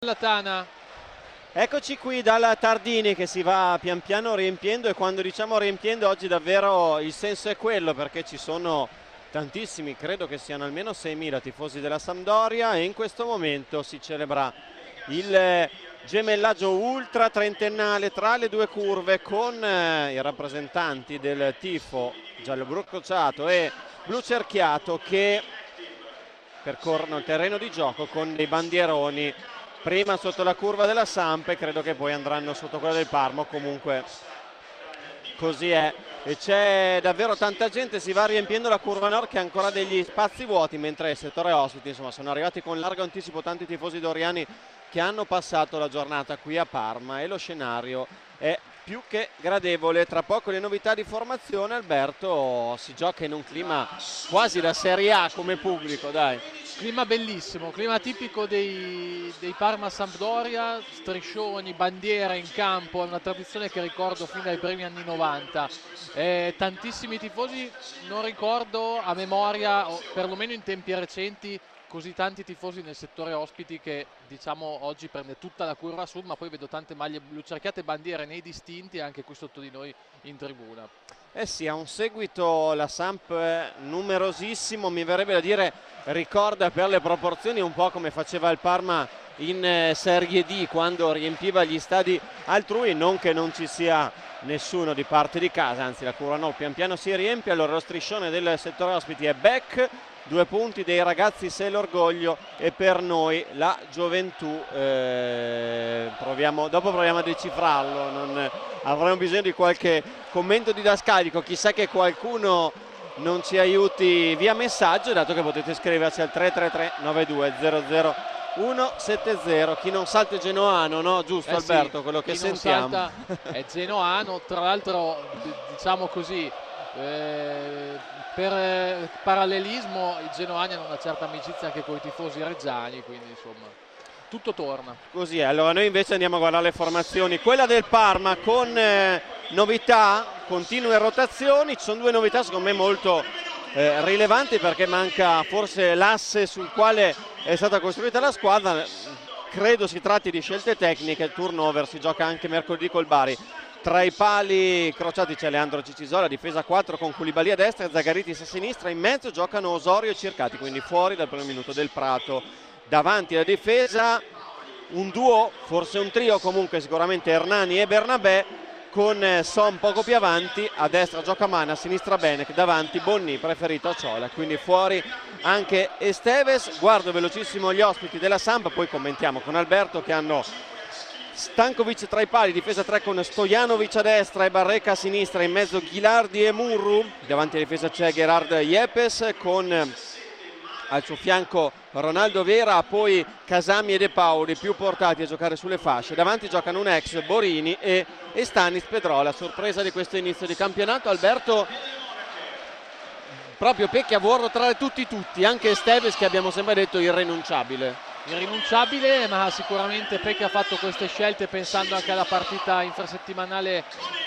Latana. Eccoci qui dalla Tardini che si va pian piano riempiendo, e quando diciamo riempiendo oggi davvero il senso è quello, perché ci sono tantissimi, credo che siano almeno 6.000 tifosi della Sampdoria, e in questo momento si celebra il gemellaggio ultra trentennale tra le due curve, con i rappresentanti del tifo gialloblu crociato e blu cerchiato che percorrono il terreno di gioco con dei bandieroni, prima sotto la curva della Samp e credo che poi andranno sotto quella del Parma. Comunque così è, e c'è davvero tanta gente. Si va riempiendo la curva nord, che ha ancora degli spazi vuoti, mentre il settore ospiti, insomma, sono arrivati con largo anticipo tanti tifosi doriani che hanno passato la giornata qui a Parma, e lo scenario è più che gradevole. Tra poco le novità di formazione. Alberto, si gioca in un clima quasi da Serie A come pubblico, dai. Clima bellissimo, clima tipico dei Parma Sampdoria, striscioni, bandiere in campo, è una tradizione che ricordo fin dai primi anni 90. Tantissimi tifosi, non ricordo a memoria, o perlomeno in tempi recenti, così tanti tifosi nel settore ospiti, che diciamo oggi prende tutta la curva sud, ma poi vedo tante maglie blu cerchiate, bandiere nei distinti anche qui sotto di noi in tribuna. Eh sì, ha un seguito la Samp numerosissimo, mi verrebbe da dire ricorda per le proporzioni un po' come faceva il Parma in Serie D quando riempiva gli stadi altrui. Non che non ci sia nessuno di parte di casa, anzi la curva no, pian piano si riempie. Allora lo striscione del settore ospiti è back, 2 punti dei ragazzi se l'orgoglio, e per noi la gioventù. Dopo proviamo a decifrarlo, avremo bisogno di qualche commento didascalico, chissà che qualcuno non ci aiuti via messaggio, dato che potete scriverci al 333 92 00 170. Chi non salta è genoano, no? Giusto, Alberto, sì, quello che chi sentiamo. non salta è genoano, tra l'altro diciamo così, per parallelismo i genoani hanno una certa amicizia anche con i tifosi reggiani, quindi insomma tutto torna. Così è. Allora noi invece andiamo a guardare le formazioni. Quella del Parma con novità, continue rotazioni. Ci sono 2 novità secondo me molto rilevanti, perché manca forse l'asse sul quale è stata costruita la squadra. Credo si tratti di scelte tecniche. Il turnover si gioca anche mercoledì col Bari. Tra i pali crociati c'è Leandro Cicisola, difesa 4 con Koulibaly a destra e Zagaritis a sinistra. In mezzo giocano Osorio e Circati, quindi fuori dal primo minuto del Prato. Davanti la difesa un duo, forse un trio, comunque sicuramente Hernani e Bernabé, con Son poco più avanti. A destra gioca Mana, a sinistra Benek, davanti Bonni preferito a Ciola, quindi fuori anche Esteves. Guardo velocissimo gli ospiti della Samp, poi commentiamo con Alberto, che hanno Stankovic tra i pali, difesa 3 con Stojanovic a destra e Barreca a sinistra, in mezzo Ghilardi e Murru, davanti alla difesa c'è Gerard Yepes con al suo fianco Ronaldo Vera, poi Casami e De Paoli più portati a giocare sulle fasce. Davanti giocano un ex, Borini e Stanis Pedrola, sorpresa di questo inizio di campionato. Alberto, proprio Pecchi a Vuorro tra tutti, anche Esteves, che abbiamo sempre detto irrinunciabile. Irrinunciabile, ma sicuramente Pecchi ha fatto queste scelte pensando anche alla partita infrasettimanale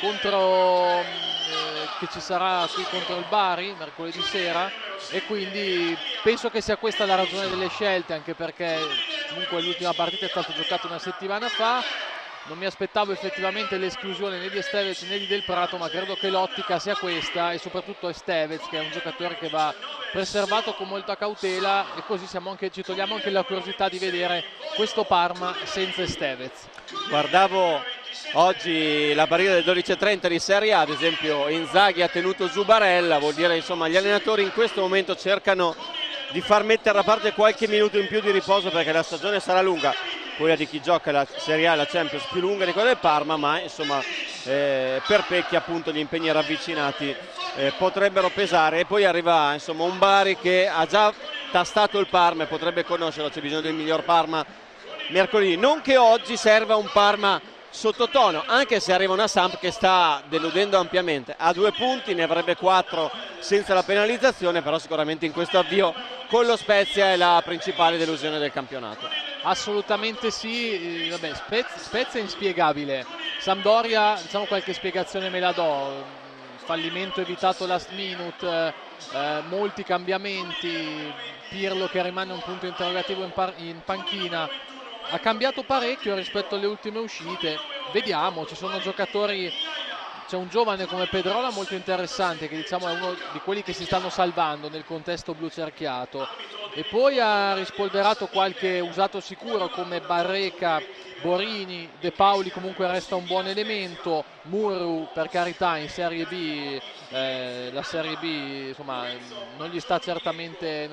che ci sarà qui contro il Bari mercoledì sera, e quindi penso che sia questa la ragione delle scelte, anche perché comunque l'ultima partita è stata giocata una settimana fa. Non mi aspettavo effettivamente l'esclusione né di Esteves né di Del Prato, ma credo che l'ottica sia questa, e soprattutto Esteves, che è un giocatore che va preservato con molta cautela, e così ci togliamo anche la curiosità di vedere questo Parma senza Esteves. Guardavo oggi la partita del 12:30 di Serie A, ad esempio Inzaghi ha tenuto Zubarella, vuol dire insomma gli allenatori in questo momento cercano di far mettere da parte qualche minuto in più di riposo, perché la stagione sarà lunga, quella di chi gioca la Serie A e la Champions più lunga di quella del Parma, ma insomma per Pecchi appunto gli impegni ravvicinati potrebbero pesare. E poi arriva insomma un Bari che ha già tastato il Parma e potrebbe conoscerlo. C'è bisogno del miglior Parma mercoledì, non che oggi serva un Parma sottotono, anche se arriva una Samp che sta deludendo ampiamente. A 2 punti, ne avrebbe 4 senza la penalizzazione, però sicuramente in questo avvio con lo Spezia è la principale delusione del campionato. Assolutamente sì. Spezia è inspiegabile. Sampdoria, diciamo, qualche spiegazione me la do. Fallimento evitato last minute, molti cambiamenti, Pirlo che rimane un punto interrogativo in panchina. ha cambiato parecchio rispetto alle ultime uscite. Vediamo, ci sono giocatori, c'è un giovane come Pedrola molto interessante che diciamo è uno di quelli che si stanno salvando nel contesto blu cerchiato, e poi ha rispolverato qualche usato sicuro come Barreca, Borini, De Pauli comunque resta un buon elemento, Muru per carità in Serie B, la Serie B insomma non gli sta certamente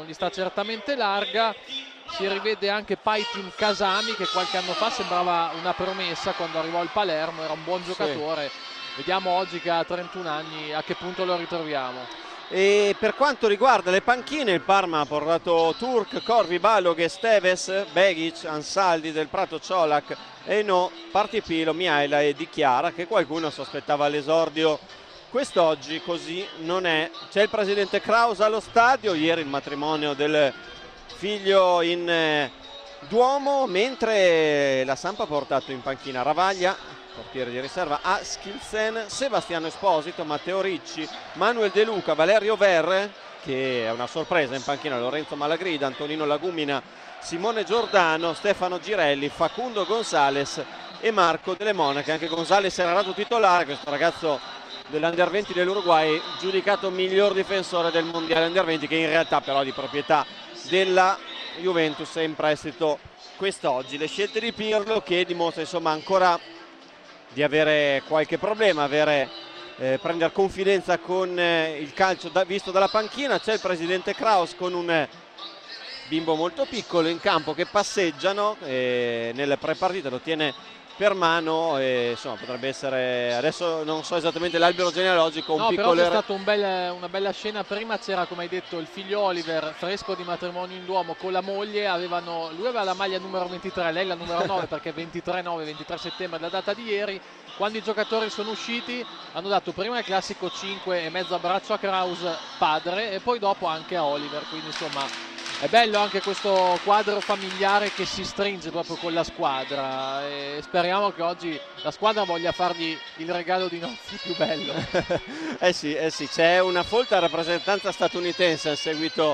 larga. Si rivede anche Paitin Kasami che qualche anno fa sembrava una promessa quando arrivò al Palermo, era un buon giocatore. Sì. Vediamo oggi che ha 31 anni a che punto lo ritroviamo. E per quanto riguarda le panchine, il Parma ha portato Turk, Corvi, Balog, Esteves, Begic, Ansaldi, Del Prato, Ciolac, Eno, Partipilo, Miaila e Di Chiara, che qualcuno sospettava all'esordio. Quest'oggi così non è. C'è il presidente Kraus allo stadio, ieri il matrimonio del figlio in Duomo, mentre la Samp ha portato in panchina Ravaglia, portiere di riserva, Askilsen, Sebastiano Esposito, Matteo Ricci, Manuel De Luca, Valerio Verre, che è una sorpresa in panchina, Lorenzo Malagrida, Antonino Lagumina, Simone Giordano, Stefano Girelli, Facundo Gonzales e Marco Delle Monache. Anche Gonzales era nato titolare, questo ragazzo dell'Under 20 dell'Uruguay, giudicato miglior difensore del mondiale Under 20, che in realtà però è di proprietà della Juventus, è in prestito quest'oggi. Le scelte di Pirlo, che dimostra insomma ancora di avere qualche problema, prendere confidenza con il calcio visto dalla panchina. C'è il presidente Kraus con un bimbo molto piccolo in campo che passeggiano, nel prepartita lo tiene per mano, insomma potrebbe essere, adesso non so esattamente l'albero genealogico, un piccolo... però c'è stata una bella scena. Prima c'era, come hai detto, il figlio Oliver, fresco di matrimonio in Duomo con la moglie, lui aveva la maglia numero 23, lei la numero 9 perché 23 settembre è la data di ieri. Quando i giocatori sono usciti hanno dato prima il classico 5 e mezzo abbraccio a Kraus padre e poi dopo anche a Oliver, quindi insomma è bello anche questo quadro familiare che si stringe proprio con la squadra, e speriamo che oggi la squadra voglia fargli il regalo di nozze più bello. sì, c'è una folta rappresentanza statunitense a seguito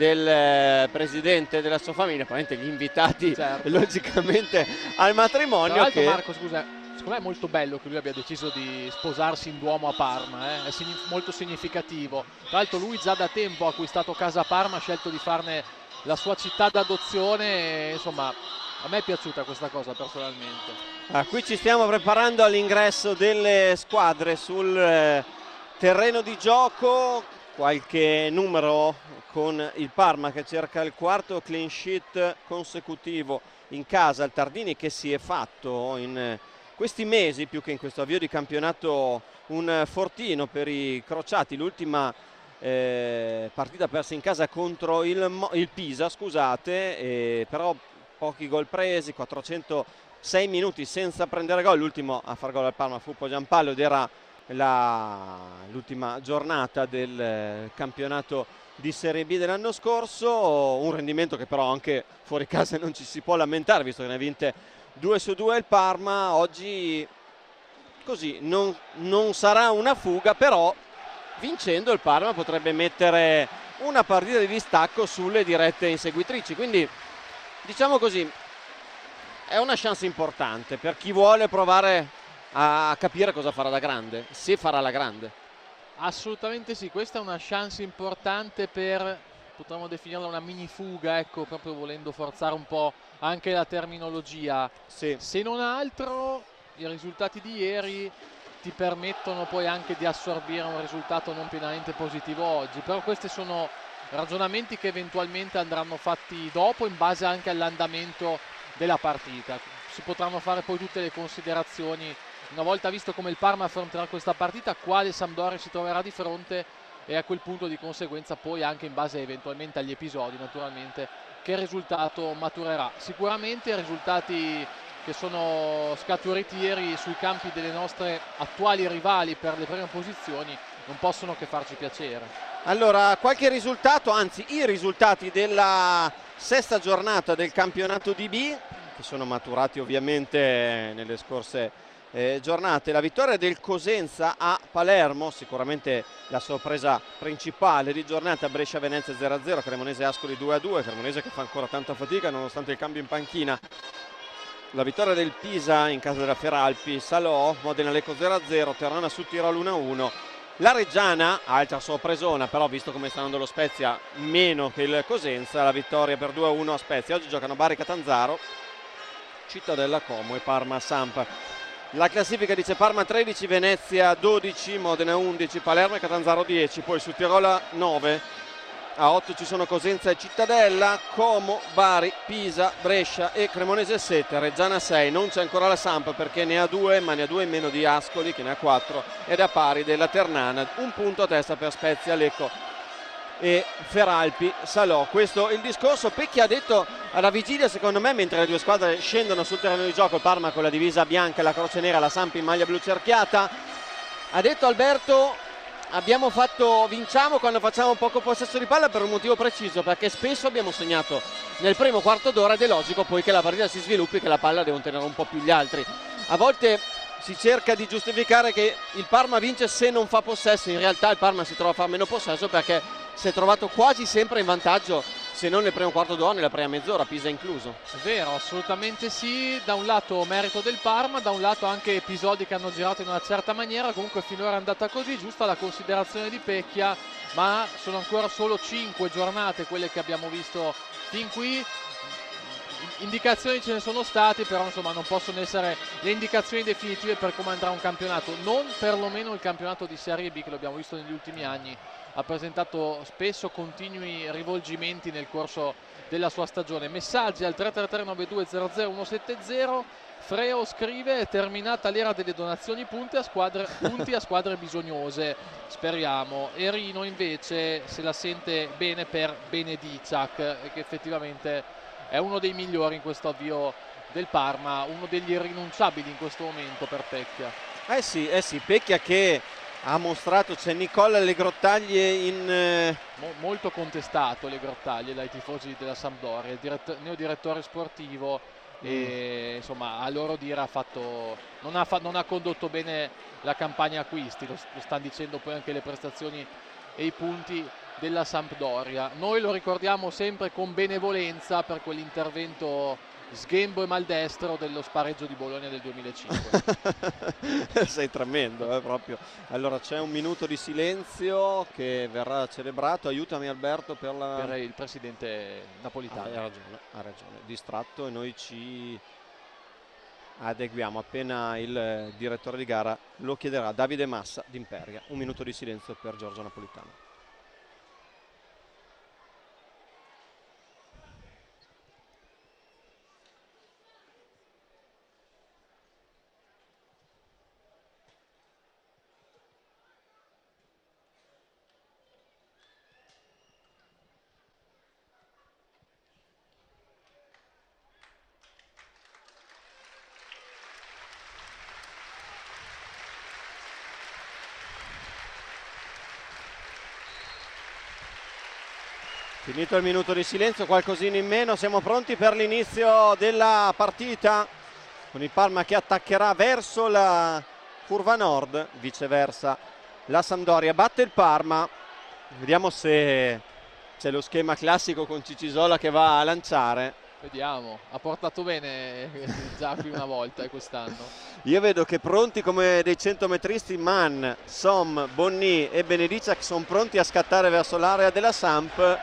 del presidente della sua famiglia, probabilmente gli invitati, certo, logicamente al matrimonio. Tra l'altro, Marco, scusa, secondo me è molto bello che lui abbia deciso di sposarsi in Duomo a Parma, è molto significativo. Tra l'altro lui già da tempo ha acquistato casa a Parma, ha scelto di farne la sua città d'adozione, insomma a me è piaciuta questa cosa personalmente. Qui ci stiamo preparando all'ingresso delle squadre sul terreno di gioco, qualche numero con il Parma che cerca il quarto clean sheet consecutivo in casa, il Tardini che si è fatto in questi mesi, più che in questo avvio di campionato, un fortino per i crociati. L'ultima partita persa in casa contro il Pisa, scusate, però pochi gol presi, 406 minuti senza prendere gol. L'ultimo a far gol al Parma fu poi Giampallo ed era l'ultima giornata del campionato di Serie B dell'anno scorso. Un rendimento che però anche fuori casa non ci si può lamentare, visto che ne ha vinte 2 su 2 il Parma. Oggi così non sarà una fuga, però vincendo il Parma potrebbe mettere una partita di distacco sulle dirette inseguitrici, quindi diciamo così è una chance importante per chi vuole provare a capire cosa farà da grande, se farà la grande. Assolutamente sì, questa è una chance importante per, potremmo definirla una mini fuga, ecco, proprio volendo forzare un po' anche la terminologia. Sì. Se non altro i risultati di ieri ti permettono poi anche di assorbire un risultato non pienamente positivo oggi, però questi sono ragionamenti che eventualmente andranno fatti dopo, in base anche all'andamento della partita. Si potranno fare poi tutte le considerazioni una volta visto come il Parma affronterà questa partita, quale Sampdoria si troverà di fronte, e a quel punto di conseguenza poi anche in base eventualmente agli episodi naturalmente che risultato maturerà. Sicuramente risultati che sono scaturiti ieri sui campi delle nostre attuali rivali per le prime posizioni non possono che farci piacere. Allora, qualche risultato, anzi i risultati della sesta giornata del campionato DB, che sono maturati ovviamente nelle scorse giornate. La vittoria del Cosenza a Palermo, sicuramente la sorpresa principale di giornata. Brescia-Venezia 0-0, Cremonese-Ascoli 2-2, Cremonese che fa ancora tanta fatica nonostante il cambio in panchina la vittoria del Pisa in casa della Feralpi, Salò, Modena Lecco 0-0, Terrana su Tirol 1-1. La Reggiana, altra sorpresona, però visto come sta andando lo Spezia meno che il Cosenza, la vittoria per 2-1 a Spezia. Oggi giocano Bari Catanzaro, Cittadella Como e Parma Samp. La classifica dice Parma 13, Venezia 12, Modena 11, Palermo e Catanzaro 10, poi su Tirola 9. A 8 ci sono Cosenza e Cittadella, Como, Bari, Pisa, Brescia e Cremonese 7, Reggiana 6, non c'è ancora la Samp perché ne ha 2, ma ne ha 2 in meno di Ascoli che ne ha 4 ed è a pari della Ternana, un punto a testa per Spezia, Lecco e Feralpi, Salò. Questo il discorso. Pecchi ha detto alla vigilia, secondo me, mentre le due squadre scendono sul terreno di gioco, il Parma con la divisa bianca e la croce nera, la Samp in maglia blu cerchiata, ha detto Alberto: vinciamo quando facciamo poco possesso di palla per un motivo preciso, perché spesso abbiamo segnato nel primo quarto d'ora ed è logico poi che la partita si sviluppi, che la palla devono tenere un po' più gli altri. A volte si cerca di giustificare che il Parma vince se non fa possesso, in realtà il Parma si trova a fare meno possesso perché si è trovato quasi sempre in vantaggio, se non nel primo quarto d'ora, nella prima mezz'ora, Pisa incluso. È vero, assolutamente sì. Da un lato merito del Parma, da un lato anche episodi che hanno girato in una certa maniera. Comunque finora è andata così, giusta la considerazione di Pecchia, ma sono ancora solo 5 giornate quelle che abbiamo visto fin qui. Indicazioni ce ne sono state, però insomma non possono essere le indicazioni definitive per come andrà un campionato, non perlomeno il campionato di Serie B che l'abbiamo visto negli ultimi anni, ha presentato spesso continui rivolgimenti nel corso della sua stagione. Messaggi al 333-9200-170. Freo scrive: è terminata l'era delle donazioni punti a squadre bisognose, speriamo. Erino invece se la sente bene per Benediciak, che effettivamente è uno dei migliori in questo avvio del Parma, uno degli irrinunciabili in questo momento per Pecchia. Eh sì, Pecchia che ha mostrato, c'è Nicola Le Grottaglie molto contestato Le Grottaglie dai tifosi della Sampdoria, il neodirettore sportivo, e insomma a loro dire non ha condotto bene la campagna acquisti, lo stanno dicendo poi anche le prestazioni e i punti della Sampdoria. Noi lo ricordiamo sempre con benevolenza per quell'intervento sghembo e maldestro dello spareggio di Bologna del 2005. Sei tremendo, proprio. Allora c'è un minuto di silenzio che verrà celebrato. Aiutami Alberto per il presidente napolitano. Ha ragione, distratto, e noi ci adeguiamo appena il direttore di gara lo chiederà. Davide Massa d'Imperia. Un minuto di silenzio per Giorgio Napolitano. Finito il minuto di silenzio, qualcosina in meno, siamo pronti per l'inizio della partita con il Parma che attaccherà verso la curva nord, viceversa la Sampdoria batte il Parma. Vediamo se c'è lo schema classico con Cicisola che va a lanciare. Vediamo, ha portato bene già qui una volta quest'anno. Io vedo che pronti come dei centometristi Mann, Som, Bonni e Benediciak sono pronti a scattare verso l'area della Samp.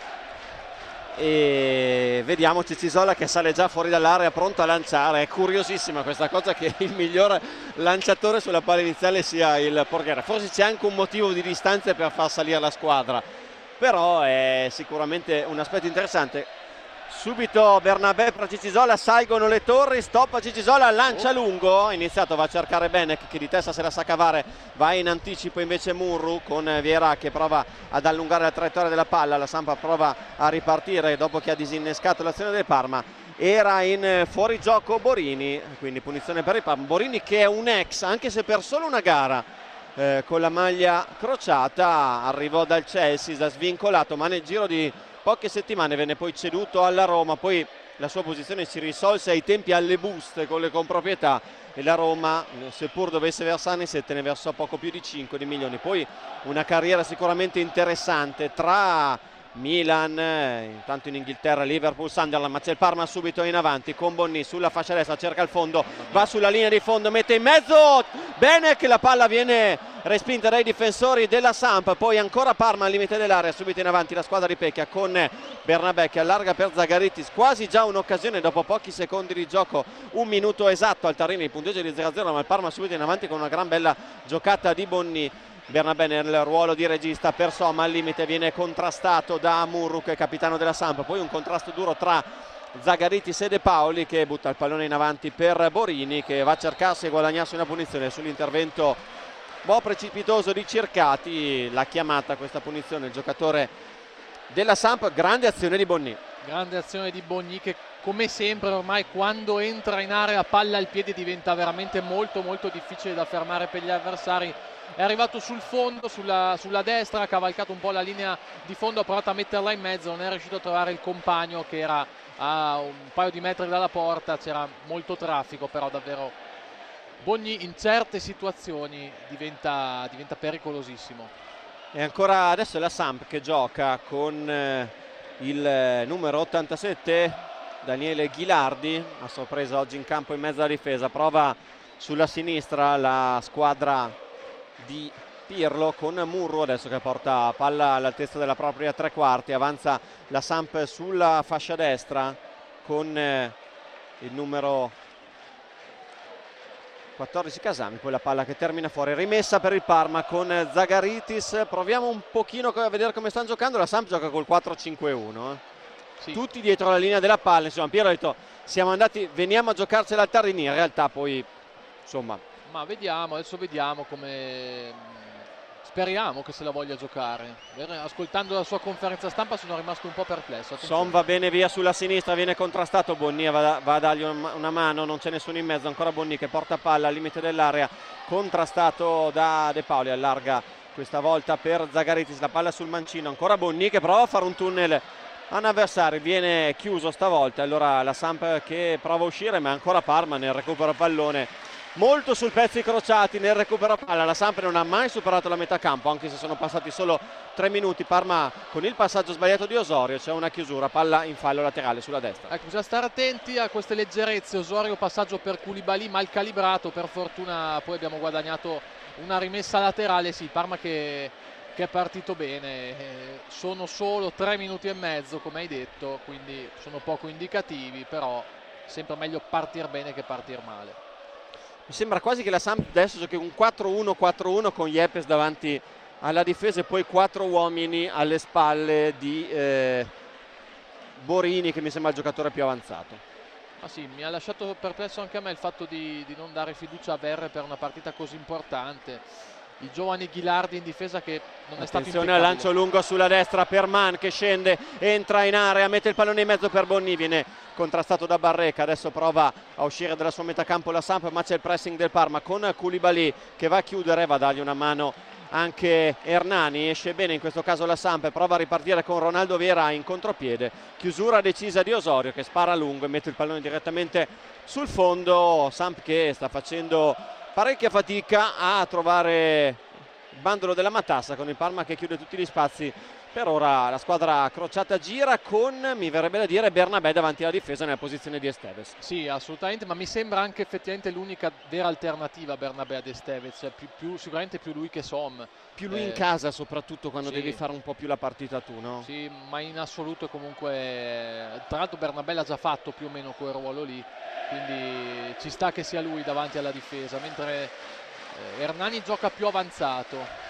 E vediamo Cicisola che sale già fuori dall'area pronto a lanciare. È curiosissima questa cosa che il miglior lanciatore sulla palla iniziale sia il portiere. Forse c'è anche un motivo di distanza per far salire la squadra, però è sicuramente un aspetto interessante. Subito Bernabé per Cicisola, salgono le torri, stoppa Cicisola, lancia lungo, ha iniziato, va a cercare Benek che di testa se la sa cavare, va in anticipo invece Murru con Vieira che prova ad allungare la traiettoria della palla, la Sampa prova a ripartire dopo che ha disinnescato l'azione del Parma. Era in fuorigioco Borini, quindi punizione per il Parma. Borini che è un ex, anche se per solo una gara con la maglia crociata, arrivò dal Chelsea, da svincolato, ma nel giro di poche settimane venne poi ceduto alla Roma, poi la sua posizione si risolse ai tempi alle buste con le comproprietà e la Roma, seppur dovesse versarne 7, ne versò poco più di 5 di milioni. Poi una carriera sicuramente interessante tra Milan, intanto in Inghilterra Liverpool, Sunderland, ma c'è il Parma subito in avanti con Bonni sulla fascia destra, cerca il fondo, va sulla linea di fondo, mette in mezzo, bene che la palla viene respinta dai difensori della Samp, poi ancora Parma al limite dell'area, subito in avanti la squadra di Pecchia con Bernabé che allarga per Zagaritis, quasi già un'occasione dopo pochi secondi di gioco, un minuto esatto al Tarini, il punteggio di 0-0, ma il Parma subito in avanti con una gran bella giocata di Bonni. Bernabé nel ruolo di regista, per Somma al limite viene contrastato da Murruk, capitano della Samp, poi un contrasto duro tra Zagaritis e De Paoli che butta il pallone in avanti per Borini che va a cercarsi e guadagnarsi una punizione sull'intervento un po' precipitoso di Cercati, l'ha chiamata questa punizione il giocatore della Samp. Grande azione di Bonni. Grande azione di Bonni che come sempre ormai quando entra in area palla al piede diventa veramente molto difficile da fermare per gli avversari. È arrivato sul fondo, sulla destra, ha cavalcato un po' la linea di fondo, ha provato a metterla in mezzo, non è riuscito a trovare il compagno che era a un paio di metri dalla porta, c'era molto traffico, però davvero Bonni in certe situazioni diventa pericolosissimo. E ancora adesso è la Samp che gioca con il numero 87 Daniele Ghilardi, a sorpresa oggi in campo in mezzo alla difesa, prova sulla sinistra la squadra di Pirlo con Murru adesso che porta palla all'altezza della propria tre quarti, avanza la Samp sulla fascia destra con il numero 14 Casami, poi la palla che termina fuori, rimessa per il Parma con Zagaritis. Proviamo un pochino a vedere come stanno giocando. La Samp gioca col 4-5-1 sì. Tutti dietro la linea della palla, insomma Piero ha detto veniamo a giocarcela al Tarini, in realtà poi insomma ma adesso vediamo come, speriamo che se la voglia giocare. Ascoltando la sua conferenza stampa sono rimasto un po' perplesso. Son va bene via sulla sinistra, viene contrastato Bonni, va a dargli una mano, non c'è nessuno in mezzo, ancora Bonni che porta palla al limite dell'area, contrastato da De Paoli, allarga questa volta per Zagaritis, la palla sul mancino, ancora Bonni che prova a fare un tunnel a un avversario, viene chiuso stavolta, allora la Samp che prova a uscire, ma ancora Parma nel recupero pallone. Molto sul pezzi crociati nel recupero palla, la Samp non ha mai superato la metà campo, anche se sono passati solo 3 minuti. Parma con il passaggio sbagliato di Osorio, c'è una chiusura, palla in fallo laterale sulla destra. Ecco, bisogna stare attenti a queste leggerezze. Osorio passaggio per Koulibaly mal calibrato, per fortuna poi abbiamo guadagnato una rimessa laterale. Sì, Parma che è partito bene, sono solo 3 minuti e mezzo come hai detto, quindi sono poco indicativi, però sempre meglio partir bene che partir male. Mi sembra quasi che la Samp adesso giochi un 4-1-4-1 con Yepes davanti alla difesa e poi 4 uomini alle spalle di Borini che mi sembra il giocatore più avanzato. Ah sì, mi ha lasciato perplesso anche a me il fatto di non dare fiducia a Verre per una partita così importante. Il giovane Ghilardi in difesa che non è stato impeccabile. Attenzione al lancio lungo sulla destra per Man che scende, entra in area, mette il pallone in mezzo per Bonni, viene contrastato da Barreca, adesso prova a uscire dalla sua metà campo la Samp, ma c'è il pressing del Parma con Koulibaly che va a chiudere, va a dargli una mano anche Hernani, esce bene in questo caso la Samp, prova a ripartire con Ronaldo Vera in contropiede, chiusura decisa di Osorio che spara lungo e mette il pallone direttamente sul fondo. Samp che sta facendo parecchia fatica a trovare il bandolo della matassa con il Parma che chiude tutti gli spazi. Per ora la squadra crociata gira con, mi verrebbe da dire, Bernabé davanti alla difesa nella posizione di Esteves. Sì, assolutamente, ma mi sembra anche effettivamente l'unica vera alternativa a Bernabé ad Esteves, sicuramente più lui che Som. Più lui in casa soprattutto quando devi fare un po' più la partita tu, no? Sì, ma in assoluto comunque, tra l'altro Bernabé l'ha già fatto più o meno quel ruolo lì, quindi ci sta che sia lui davanti alla difesa, mentre Hernani gioca più avanzato.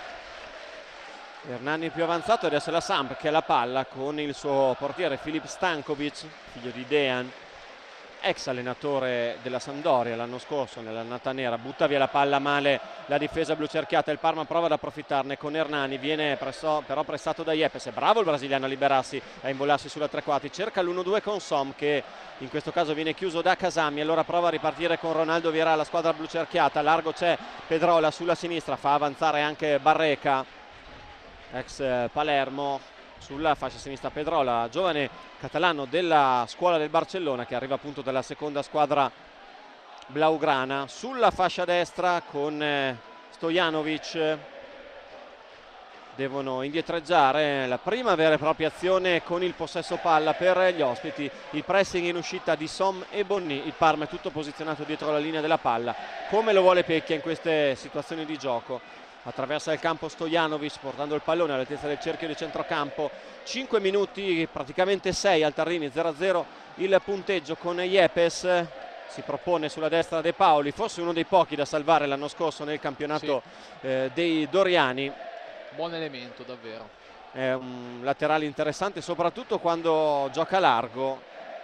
Hernani più avanzato, adesso è la Samp che ha la palla con il suo portiere Filip Stankovic, figlio di Dejan, ex allenatore della Sampdoria l'anno scorso nell'annata nera. Butta via la palla male la difesa blu cerchiata, il Parma prova ad approfittarne con Hernani, viene però pressato da Yepes, è bravo il brasiliano a liberarsi, a invollarsi sulla tre quarti, cerca l'1-2 con Som che in questo caso viene chiuso da Casami, allora prova a ripartire con Ronaldo Viera, la squadra blu cerchiata, largo c'è Pedrola sulla sinistra, fa avanzare anche Barreca, ex Palermo, sulla fascia sinistra Pedrola, giovane catalano della scuola del Barcellona che arriva appunto dalla seconda squadra blaugrana, sulla fascia destra con Stojanovic, devono indietreggiare. La prima vera e propria azione con il possesso palla per gli ospiti, il pressing in uscita di Som e Bonny. Il Parma è tutto posizionato dietro la linea della palla come lo vuole Pecchia in queste situazioni di gioco. Attraversa il campo Stojanovic portando il pallone all'altezza del cerchio di centrocampo. 5 minuti, praticamente 6 al Tarrini, 0-0 il punteggio con Yepes. Si propone sulla destra De Paoli, forse uno dei pochi da salvare l'anno scorso nel campionato dei Doriani. Buon elemento davvero. È un laterale interessante soprattutto quando gioca largo,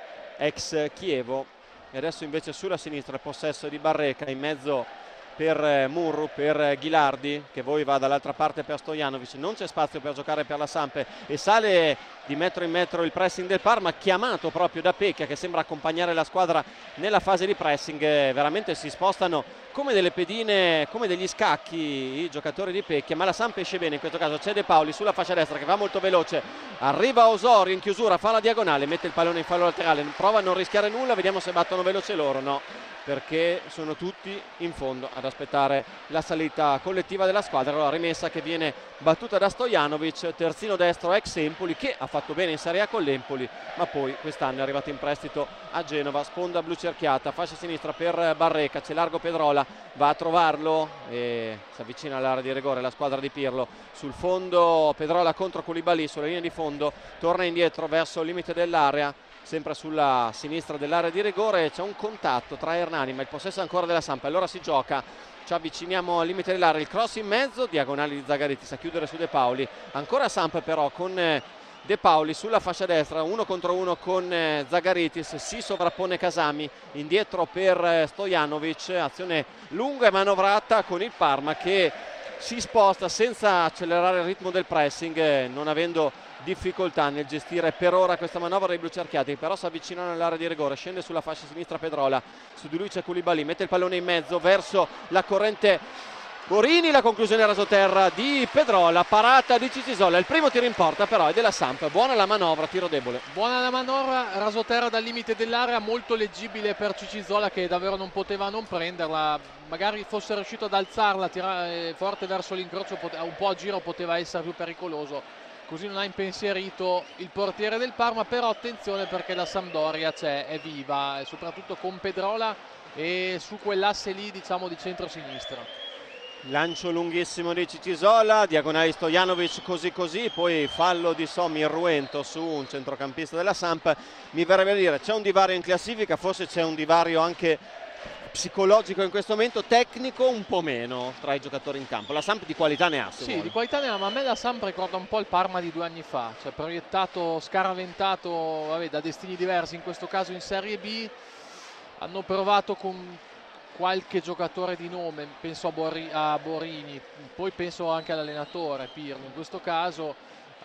ex Chievo. E adesso invece sulla sinistra il possesso di Barreca, in mezzo per Murru, per Ghilardi, che voi va dall'altra parte per Stojanovic. Non c'è spazio per giocare per la Samp e sale di metro in metro il pressing del Parma, chiamato proprio da Pecchia, che sembra accompagnare la squadra nella fase di pressing. Veramente si spostano come delle pedine, come degli scacchi i giocatori di Pecchia, ma la Samp esce bene in questo caso. C'è De Paoli sulla fascia destra che va molto veloce, arriva Osorio in chiusura, fa la diagonale, mette il pallone in fallo laterale, prova a non rischiare nulla, vediamo se battono veloce loro. No, perché sono tutti in fondo ad aspettare la salita collettiva della squadra. Allora rimessa che viene battuta da Stojanovic, terzino destro ex Empoli, che ha fatto bene in Serie A con l'Empoli, ma poi quest'anno è arrivato in prestito a Genova. Sponda blu cerchiata, fascia sinistra per Barreca, c'è largo Pedrola, va a trovarlo e si avvicina all'area di rigore la squadra di Pirlo. Sul fondo Pedrola contro Koulibaly sulla linea di fondo, torna indietro verso il limite dell'area, sempre sulla sinistra dell'area di rigore. C'è un contatto tra Hernani, ma il possesso ancora della Samp. Allora si gioca, ci avviciniamo al limite dell'area, il cross in mezzo, diagonale di Zagaritis a chiudere su De Paoli. Ancora Samp però con De Paoli sulla fascia destra, 1 contro 1 con Zagaritis, si sovrappone Casami, indietro per Stojanovic, azione lunga e manovrata con il Parma che si sposta senza accelerare il ritmo del pressing, non avendo difficoltà nel gestire per ora questa manovra dei blucerchiati, però si avvicinano all'area di rigore. Scende sulla fascia sinistra Pedrola, su di lui c'è Koulibaly, mette il pallone in mezzo verso la corrente Borini, la conclusione rasoterra di Pedrola, parata di Cicisola. Il primo tiro in porta però è della Samp. Buona la manovra, tiro debole. Buona la manovra, rasoterra dal limite dell'area, molto leggibile per Cicisola che davvero non poteva non prenderla. Magari fosse riuscito ad alzarla, tirare forte verso l'incrocio, un po' a giro poteva essere più pericoloso. Così non ha impensierito il portiere del Parma, però attenzione perché la Sampdoria c'è, è viva, e soprattutto con Pedrola e su quell'asse lì, diciamo, di centro-sinistra. Lancio lunghissimo di Cicisola, diagonale Stojanovic così così, poi fallo di Som irruento su un centrocampista della Samp. Mi verrebbe a dire, c'è un divario in classifica, forse c'è un divario anche psicologico in questo momento, tecnico un po' meno tra i giocatori in campo. La Samp di qualità ne ha, se sì, vuole. Di qualità ne ha, ma a me la Samp ricorda un po' il Parma di 2 anni fa, cioè proiettato, scaraventato, vabbè, da destini diversi, in questo caso in Serie B. Hanno provato con qualche giocatore di nome, penso a Borini, poi penso anche all'allenatore Pirlo in questo caso,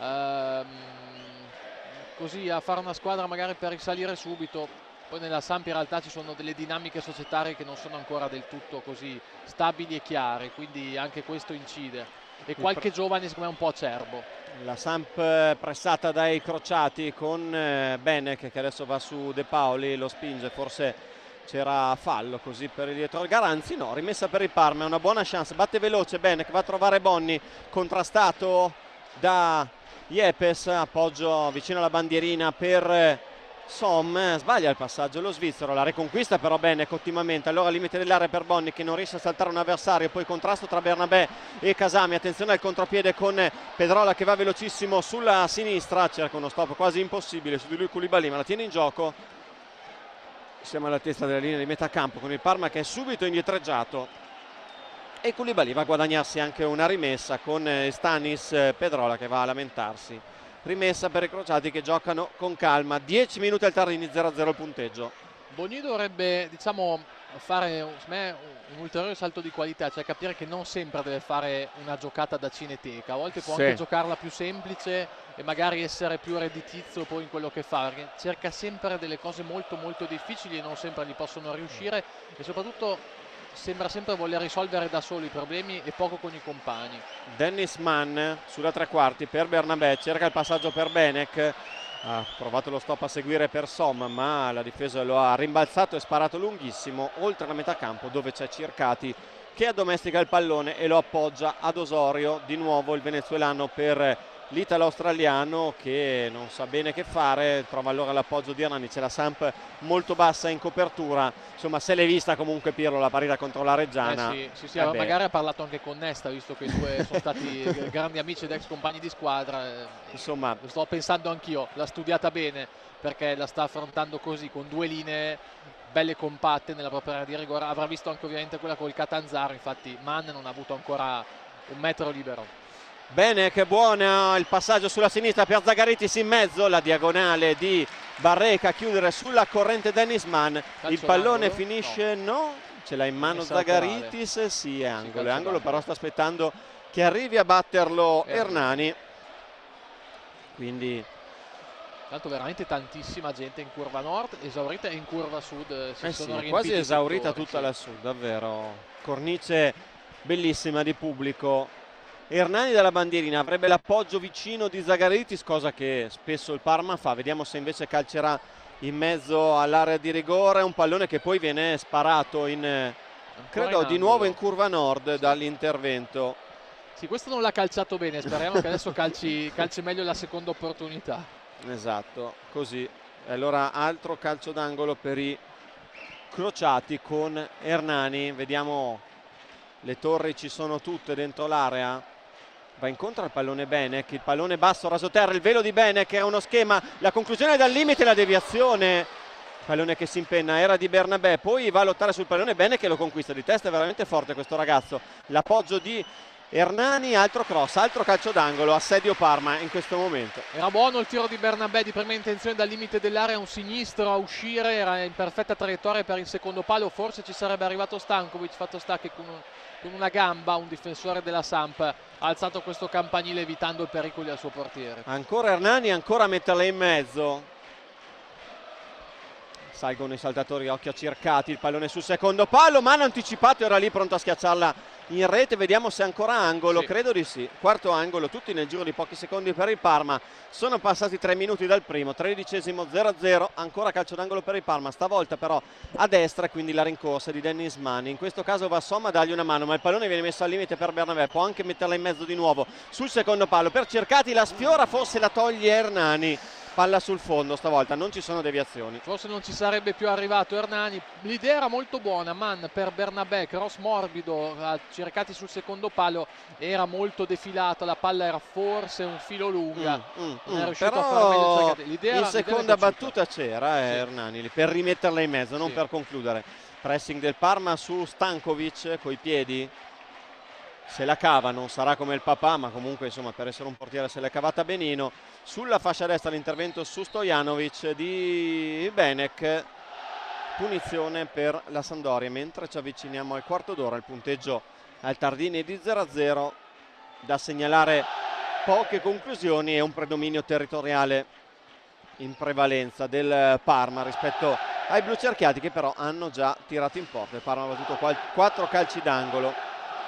così a fare una squadra magari per risalire subito. Poi nella Samp in realtà ci sono delle dinamiche societarie che non sono ancora del tutto così stabili e chiare, quindi anche questo incide, e qualche giovane secondo me un po' acerbo. La Samp pressata dai crociati con Benek che adesso va su De Paoli, lo spinge, forse c'era fallo così per il dietro Garanzi, no, rimessa per il Parma, è una buona chance, batte veloce Benek, va a trovare Bonny, contrastato da Yepes, appoggio vicino alla bandierina per Som, sbaglia il passaggio lo svizzero, la riconquista però Benek ottimamente. Allora limite dell'area per Bonny che non riesce a saltare un avversario, poi contrasto tra Bernabé e Casami, attenzione al contropiede con Pedrola che va velocissimo sulla sinistra, cerca uno stop quasi impossibile su di lui Koulibaly, ma la tiene in gioco. Siamo alla testa della linea di metà campo con il Parma che è subito indietreggiato e Koulibaly va a guadagnarsi anche una rimessa con Stanis Pedrola che va a lamentarsi. Rimessa per i crociati che giocano con calma. 10 minuti al Tarrini, 0-0 il punteggio. Bonny dovrebbe, diciamo, fare un ulteriore salto di qualità, cioè capire che non sempre deve fare una giocata da cineteca, a volte può anche giocarla più semplice e magari essere più redditizio poi in quello che fa, perché cerca sempre delle cose molto molto difficili e non sempre gli possono riuscire, e soprattutto sembra sempre voler risolvere da solo i problemi e poco con i compagni. Dennis Mann sulla tre quarti per Bernabé, cerca il passaggio per Benek, ha provato lo stop a seguire per Som, ma la difesa lo ha rimbalzato e sparato lunghissimo oltre la metà campo dove c'è Circati che addomestica il pallone e lo appoggia ad Osorio. Di nuovo il venezuelano per l'italo-australiano che non sa bene che fare, trova allora l'appoggio di Hernani. C'è la Samp molto bassa in copertura, insomma se l'è vista comunque Pirlo la partita contro la Reggiana. Sì, magari ha parlato anche con Nesta, visto che i due sono stati grandi amici ed ex compagni di squadra. Insomma, sto pensando anch'io, l'ha studiata bene perché la sta affrontando così, con due linee belle compatte nella propria area di rigore. Avrà visto anche ovviamente quella col Catanzaro, infatti Mann non ha avuto ancora un metro libero. Bene, che buona il passaggio sulla sinistra per Zagaritis in mezzo, la diagonale di Barreca a chiudere sulla corrente Dennis Mann. Il pallone finisce, no, ce l'ha in mano Zagaritis, sì, è angolo, però sta aspettando che arrivi a batterlo Hernani. Quindi tanto veramente tantissima gente in curva nord, esaurita, e in curva sud quasi esaurita tutta la sud, davvero. Cornice bellissima di pubblico. Hernani dalla bandierina avrebbe l'appoggio vicino di Zagaritis, cosa che spesso il Parma fa. Vediamo se invece calcerà in mezzo all'area di rigore. Un pallone che poi viene sparato credo di nuovo in curva nord dall'intervento. Sì, questo non l'ha calciato bene, speriamo che adesso calci meglio la seconda opportunità. Esatto, così. E allora altro calcio d'angolo per i crociati con Hernani. Vediamo, le torri ci sono tutte dentro l'area. Va incontro al pallone Benek, il pallone basso rasoterra, il velo di Benek, era uno schema, la conclusione dal limite, la deviazione, pallone che si impenna, era di Bernabé, poi va a lottare sul pallone Benek e lo conquista. Di testa è veramente forte questo ragazzo. L'appoggio di Hernani, altro cross, altro calcio d'angolo, assedio Parma in questo momento. Era buono il tiro di Bernabé di prima intenzione dal limite dell'area, un sinistro a uscire, era in perfetta traiettoria per il secondo palo, forse ci sarebbe arrivato Stankovic, fatto sta che con una gamba un difensore della Samp ha alzato questo campanile evitando i pericoli al suo portiere. Ancora Hernani, ancora a metterla in mezzo. Salgono i saltatori, occhio a Circati, il pallone sul secondo palo, mano anticipato, era lì pronto a schiacciarla in rete. Vediamo se è ancora angolo, sì. Credo di sì. Quarto angolo, tutti nel giro di pochi secondi per il Parma. Sono passati 3 minuti dal primo, 13esimo, 0-0, ancora calcio d'angolo per il Parma, stavolta però a destra, quindi la rincorsa di Dennis Mann. In questo caso va Somma a dargli una mano, ma il pallone viene messo al limite per Bernabé, può anche metterla in mezzo di nuovo sul secondo palo per Circati, la sfiora, forse la toglie Hernani. Palla sul fondo, stavolta non ci sono deviazioni. Forse non ci sarebbe più arrivato Hernani. L'idea era molto buona, Mann per Bernabé, cross morbido, Circati sul secondo palo, era molto defilata, la palla era forse un filo lunga, non è riuscito a fare meglio Circati. L'idea, in seconda battuta c'era sì. Hernani per rimetterla in mezzo, non per concludere. Pressing del Parma su Stankovic coi piedi. Se la cava, non sarà come il papà, ma comunque insomma per essere un portiere se l'è cavata benino. Sulla fascia destra l'intervento su Stojanovic di Benek, punizione per la Sampdoria. Mentre ci avviciniamo al quarto d'ora, il punteggio al Tardini di 0-0, da segnalare poche conclusioni e un predominio territoriale in prevalenza del Parma rispetto ai blucerchiati, che però hanno già tirato in porta. Il Parma ha battuto 4 calci d'angolo.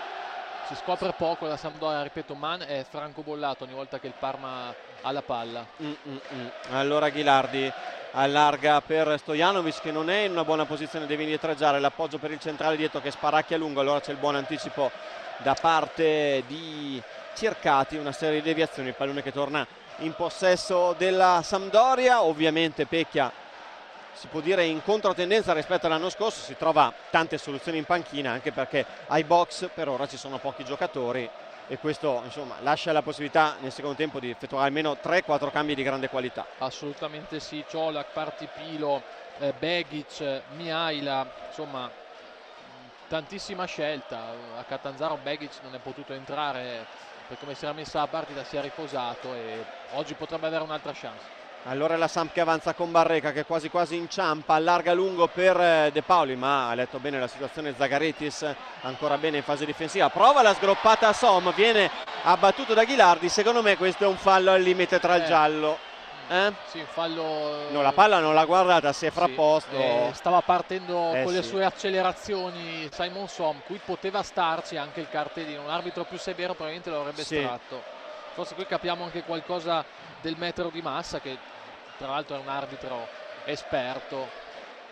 Si scopre poco la Sampdoria, ripeto, Mann è francobollato ogni volta che il Parma ha la palla. Allora Ghilardi allarga per Stojanovic, che non è in una buona posizione, deve indietreggiare, l'appoggio per il centrale dietro che sparacchia lungo. Allora c'è il buon anticipo da parte di Circati, una serie di deviazioni, il pallone che torna in possesso della Sampdoria. Ovviamente Pecchia, si può dire, in controtendenza rispetto all'anno scorso, si trova tante soluzioni in panchina, anche perché ai box per ora ci sono pochi giocatori e questo insomma lascia la possibilità nel secondo tempo di effettuare almeno 3-4 cambi di grande qualità. Assolutamente sì, Ciolak, Partipilo, Begic, Mihaila, insomma tantissima scelta. A Catanzaro Begic non è potuto entrare per come si era messa la partita, si è riposato e oggi potrebbe avere un'altra chance. Allora la Samp che avanza con Barreca, che quasi quasi inciampa, allarga lungo per De Paoli, ma ha letto bene la situazione Zagaritis, ancora bene in fase difensiva, prova la sgroppata a Som, viene abbattuto da Ghilardi. Secondo me questo è un fallo al limite tra il giallo. Sì, un fallo. No, la palla non l'ha guardata, si è frapposto. Stava partendo con le sue accelerazioni Simon Som, qui poteva starci anche il cartellino, un arbitro più severo probabilmente lo avrebbe estratto. Forse qui capiamo anche qualcosa del metro di Massa, che tra l'altro è un arbitro esperto.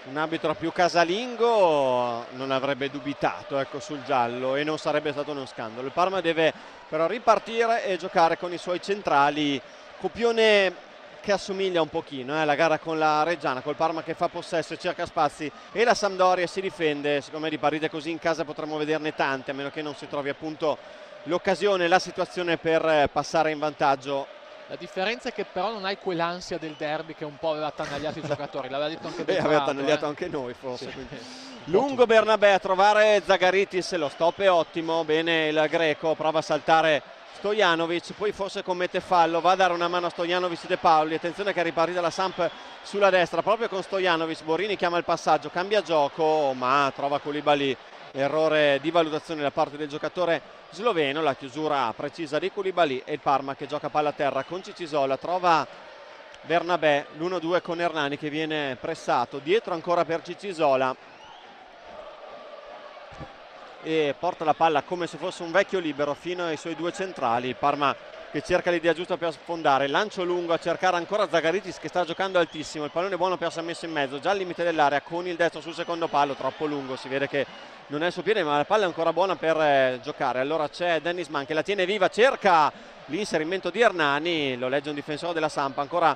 un arbitro più casalingo non avrebbe dubitato, ecco, sul giallo, e non sarebbe stato uno scandalo. Il Parma deve però ripartire e giocare con i suoi centrali, copione che assomiglia un pochino alla gara con la Reggiana, col Parma che fa possesso e cerca spazi e la Sampdoria si difende. Secondo me di partite così in casa potremmo vederne tante, a meno che non si trovi appunto l'occasione, la situazione per passare in vantaggio. La differenza è che però non hai quell'ansia del derby che un po' aveva attanagliato i giocatori, l'aveva detto anche Del aveva Prato, attanagliato anche noi forse. Sì. Lungo Bernabé a trovare Zagaritis, lo stop è ottimo, bene il greco, prova a saltare Stojanovic, poi forse commette fallo, va a dare una mano a Stojanovic De Paoli. Attenzione che è ripartita la Samp sulla destra proprio con Stojanovic. Borini chiama il passaggio, cambia gioco, ma trova Koulibaly. Errore di valutazione da parte del giocatore sloveno. La chiusura precisa di Koulibaly e il Parma che gioca palla a terra con Cicisola, trova Bernabé, l'1-2 con Hernani che viene pressato, dietro ancora per Cicisola e porta la palla come se fosse un vecchio libero fino ai suoi due centrali. Il Parma che cerca l'idea giusta per sfondare, lancio lungo a cercare ancora Zagaritis che sta giocando altissimo, il pallone buono per essere messo in mezzo, già al limite dell'area con il destro sul secondo palo, troppo lungo, si vede che non è il suo piede, ma la palla è ancora buona per giocare. Allora c'è Dennis Mann che la tiene viva, cerca l'inserimento di Hernani, lo legge un difensore della Samp, ancora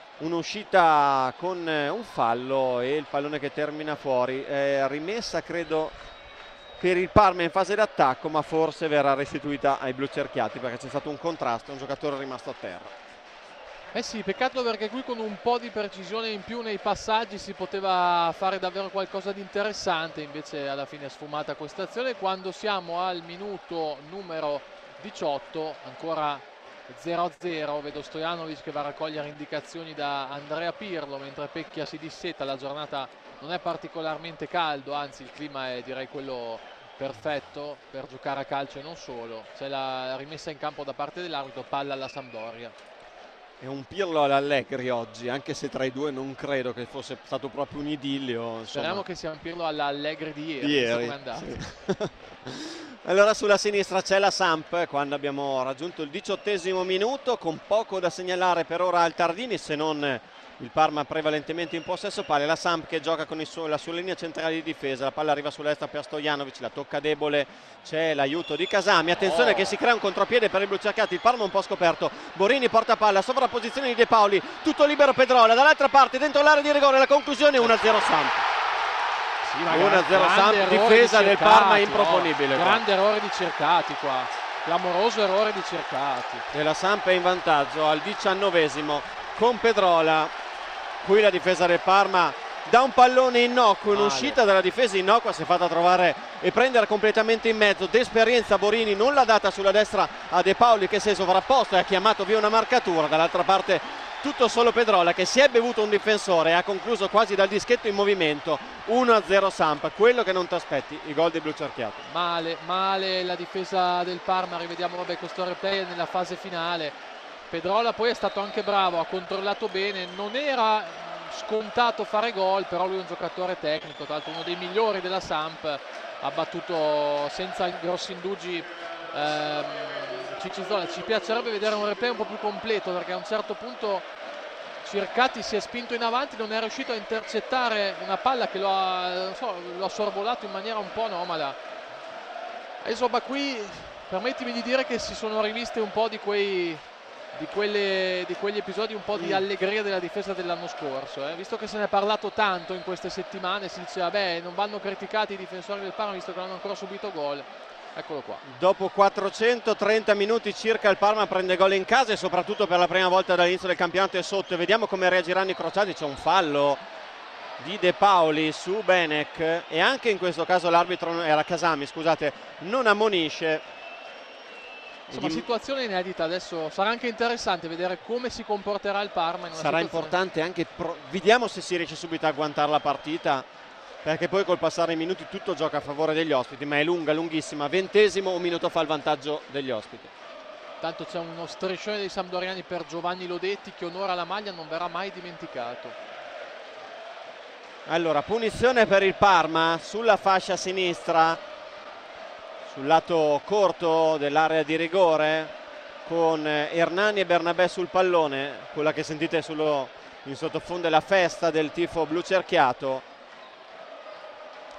un'uscita con un fallo e il pallone che termina fuori. Rimessa credo per il Parma in fase d'attacco, ma forse verrà restituita ai blu cerchiati perché c'è stato un contrasto, un giocatore è rimasto a terra. Eh sì, peccato perché qui con un po' di precisione in più nei passaggi si poteva fare davvero qualcosa di interessante, invece alla fine è sfumata questa azione. Quando siamo al minuto numero 18, ancora 0-0, vedo Stojanovic che va a raccogliere indicazioni da Andrea Pirlo mentre Pecchia si disseta. La giornata non è particolarmente caldo, anzi il clima è direi quello perfetto per giocare a calcio e non solo. C'è la rimessa in campo da parte dell'arbitro, palla alla Sampdoria. È un Pirlo all'Allegri oggi, anche se tra i due non credo che fosse stato proprio un idillio. Speriamo che sia un Pirlo all'Allegri di ieri. Sì. Allora sulla sinistra c'è la Samp quando abbiamo raggiunto il 18° minuto, con poco da segnalare per ora al Tardini, se non il Parma prevalentemente in possesso palla. La Samp che gioca con la sua linea centrale di difesa, la palla arriva sulla destra per Stojanovic, la tocca debole, c'è l'aiuto di Casami, attenzione che si crea un contropiede per i blu cerchiati, il Parma un po' scoperto, Borini porta palla, sovrapposizione di De Paoli, tutto libero Pedrola, dall'altra parte dentro l'area di rigore, la conclusione 1-0 Samp. Sì, 1-0 Samp, difesa del Parma improponibile. Grande errore di Cercati qua, clamoroso errore di Cercati. E la Samp è in vantaggio al 19° con Pedrola. Qui la difesa del Parma da un pallone innocuo, in uscita dalla difesa innocua si è fatta trovare e prendere completamente in mezzo. D'esperienza Borini non l'ha data sulla destra a De Paoli che si è sovrapposto e ha chiamato via una marcatura. Dall'altra parte tutto solo Pedrola che si è bevuto un difensore e ha concluso quasi dal dischetto in movimento. 1-0 Samp, quello che non ti aspetti, i gol dei blu cerchiati. Male la difesa del Parma, rivediamo questo replay nella fase finale. Pedrola poi è stato anche bravo, ha controllato bene, non era scontato fare gol, però lui è un giocatore tecnico, tra l'altro uno dei migliori della Samp, ha battuto senza grossi indugi Cicisola. Ci piacerebbe vedere un replay un po' più completo perché a un certo punto Cercati si è spinto in avanti, non è riuscito a intercettare una palla che lo ha sorvolato in maniera un po' anomala. Insomma qui permettimi di dire che si sono riviste un po' di quegli episodi un po' di allegria della difesa dell'anno scorso, visto che se ne è parlato tanto in queste settimane, si dice vabbè non vanno criticati i difensori del Parma visto che non hanno ancora subito gol. Eccolo qua. Dopo 430 minuti circa il Parma prende gol in casa e soprattutto per la prima volta dall'inizio del campionato è sotto, e vediamo come reagiranno i crociati. C'è un fallo di De Paoli su Benek e anche in questo caso l'arbitro, era Casami scusate, non ammonisce. Insomma, situazione inedita, adesso sarà anche interessante vedere come si comporterà il Parma in una sarà importante anche vediamo se si riesce subito a agguantare la partita, perché poi col passare i minuti tutto gioca a favore degli ospiti, ma è lunghissima. 20°, un minuto fa il vantaggio degli ospiti. Tanto c'è uno striscione dei sampdoriani per Giovanni Lodetti che onora la maglia, non verrà mai dimenticato. Allora, punizione per il Parma sulla fascia sinistra, sul lato corto dell'area di rigore, con Hernani e Bernabé sul pallone. Quella che sentite in sottofondo è la festa del tifo blu cerchiato.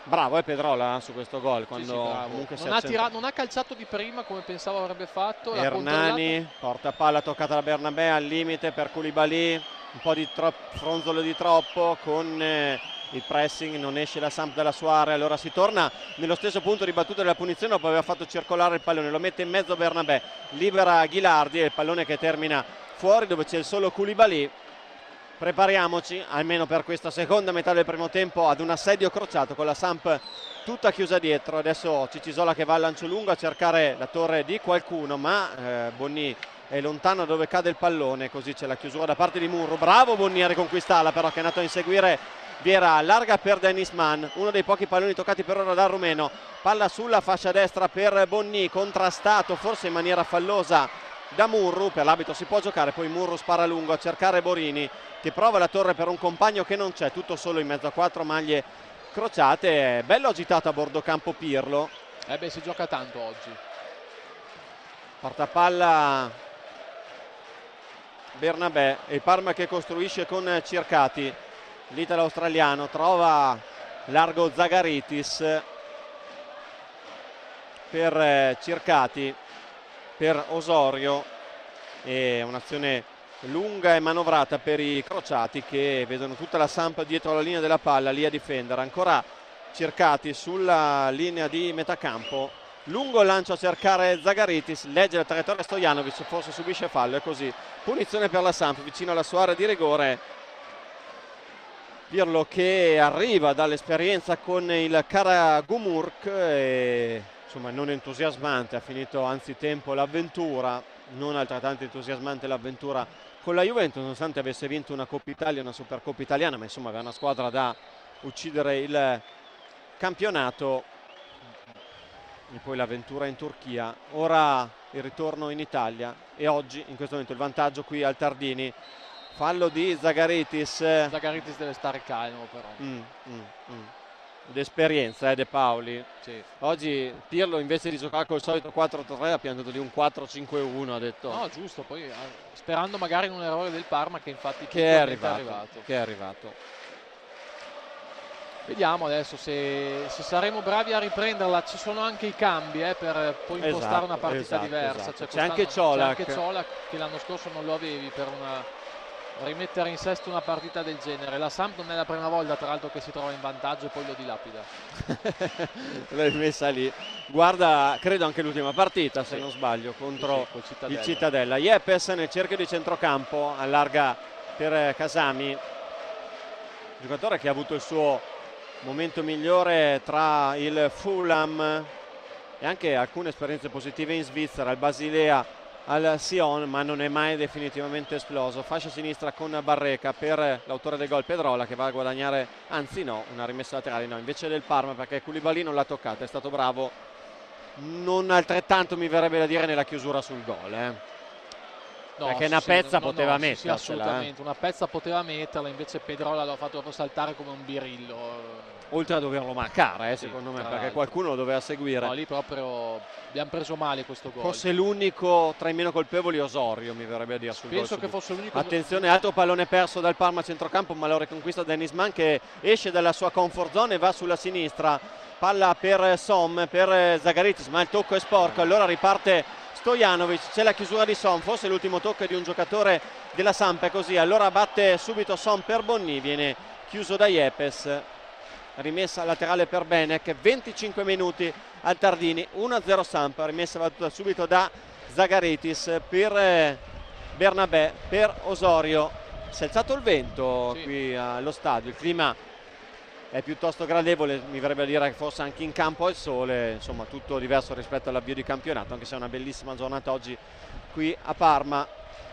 Bravo Pedrola su questo gol, quando bravo. comunque Non ha calciato di prima come pensavo avrebbe fatto. Hernani, porta palla toccata da Bernabé al limite per Koulibaly, un po' di fronzolo di troppo con il pressing, non esce la Samp dalla sua area, allora si torna nello stesso punto di battuta della punizione dopo aver fatto circolare il pallone, lo mette in mezzo Bernabé, libera Ghilardi e il pallone che termina fuori dove c'è il solo Koulibaly. Prepariamoci, almeno per questa seconda metà del primo tempo, ad un assedio crociato con la Samp tutta chiusa dietro. Adesso Cicisola che va al lancio lungo a cercare la torre di qualcuno, ma Bonny è lontano dove cade il pallone, così c'è la chiusura da parte di Murru. Bravo Bonny a riconquistarla, però che è andato a inseguire Viera, larga per Dennis Mann, uno dei pochi palloni toccati per ora dal rumeno. Palla sulla fascia destra per Bonny, contrastato forse in maniera fallosa da Murru, per l'arbitro si può giocare, poi Murru spara lungo a cercare Borini che prova la torre per un compagno che non c'è, tutto solo in mezzo a 4 maglie crociate. Bello agitato a bordo campo Pirlo. Si gioca tanto oggi. Portapalla Bernabé e il Parma che costruisce con Circati. L'italo australiano trova largo Zagaritis per Circati, per Osorio, e un'azione lunga e manovrata per i crociati che vedono tutta la Samp dietro la linea della palla lì a difendere. Ancora Circati sulla linea di metacampo, lungo lancio a cercare Zagaritis, legge la traiettoria Stojanovic, forse subisce fallo e così punizione per la Samp vicino alla sua area di rigore. Pirlo che arriva dall'esperienza con il Karagümrük e insomma non entusiasmante, ha finito anzitempo l'avventura, non altrettanto entusiasmante l'avventura con la Juventus, nonostante avesse vinto una Coppa Italia, una Supercoppa italiana, ma insomma aveva una squadra da uccidere il campionato. E poi l'avventura in Turchia, ora il ritorno in Italia e oggi in questo momento il vantaggio qui al Tardini. Fallo di Zagaritis. Zagaritis deve stare calmo però. D'esperienza De Paoli. Sì. Oggi Pirlo invece di giocare col solito 4-3 ha piantato di un 4-5-1, ha detto. No, giusto, poi sperando magari in un errore del Parma che infatti è arrivato. Vediamo adesso se saremo bravi a riprenderla. Ci sono anche i cambi per poi impostare una partita diversa. Esatto. C'è anche Colak che l'anno scorso non lo avevi per rimettere in sesto una partita del genere. La Samp non è la prima volta tra l'altro che si trova in vantaggio e poi lo dilapida. L'hai messa lì. Guarda, credo anche l'ultima partita se non sbaglio contro il Cittadella. Yepes nel cerchio di centrocampo, allarga per Casami, giocatore che ha avuto il suo momento migliore tra il Fulham e anche alcune esperienze positive in Svizzera, il Basilea, al Sion, ma non è mai definitivamente esploso. Fascia sinistra con Barreca per l'autore del gol Pedrola che va a guadagnare, anzi no, una rimessa laterale no, invece del Parma, perché Koulibaly non l'ha toccata, è stato bravo, non altrettanto mi verrebbe da dire nella chiusura sul gol, no, perché una pezza poteva metterla. Sì, assolutamente, una pezza poteva metterla, invece Pedrola l'ha fatto saltare come un birillo. Oltre a doverlo marcare, secondo me, perché qualcuno lo doveva seguire. No, lì proprio abbiamo preso male questo gol. Fosse l'unico tra i meno colpevoli Osorio, mi verrebbe a dire sul Penso gol. Che fosse l'unico. Attenzione, altro pallone perso dal Parma a centrocampo, ma lo riconquista Dennis Mann che esce dalla sua comfort zone e va sulla sinistra. Palla per Som, per Zagaritis, ma il tocco è sporco, allora riparte Stojanovic, c'è la chiusura di Som, forse l'ultimo tocco è di un giocatore della Samp, è così, allora batte subito Som per Bonny, viene chiuso da Yepes. Rimessa laterale per Benek, 25 minuti al Tardini, 1-0 Samp, rimessa battuta subito da Zagaritis per Bernabé, per Osorio. Si è alzato il vento qui allo stadio, il clima è piuttosto gradevole, mi verrebbe a dire che forse anche in campo al sole, insomma tutto diverso rispetto all'avvio di campionato, anche se è una bellissima giornata oggi qui a Parma.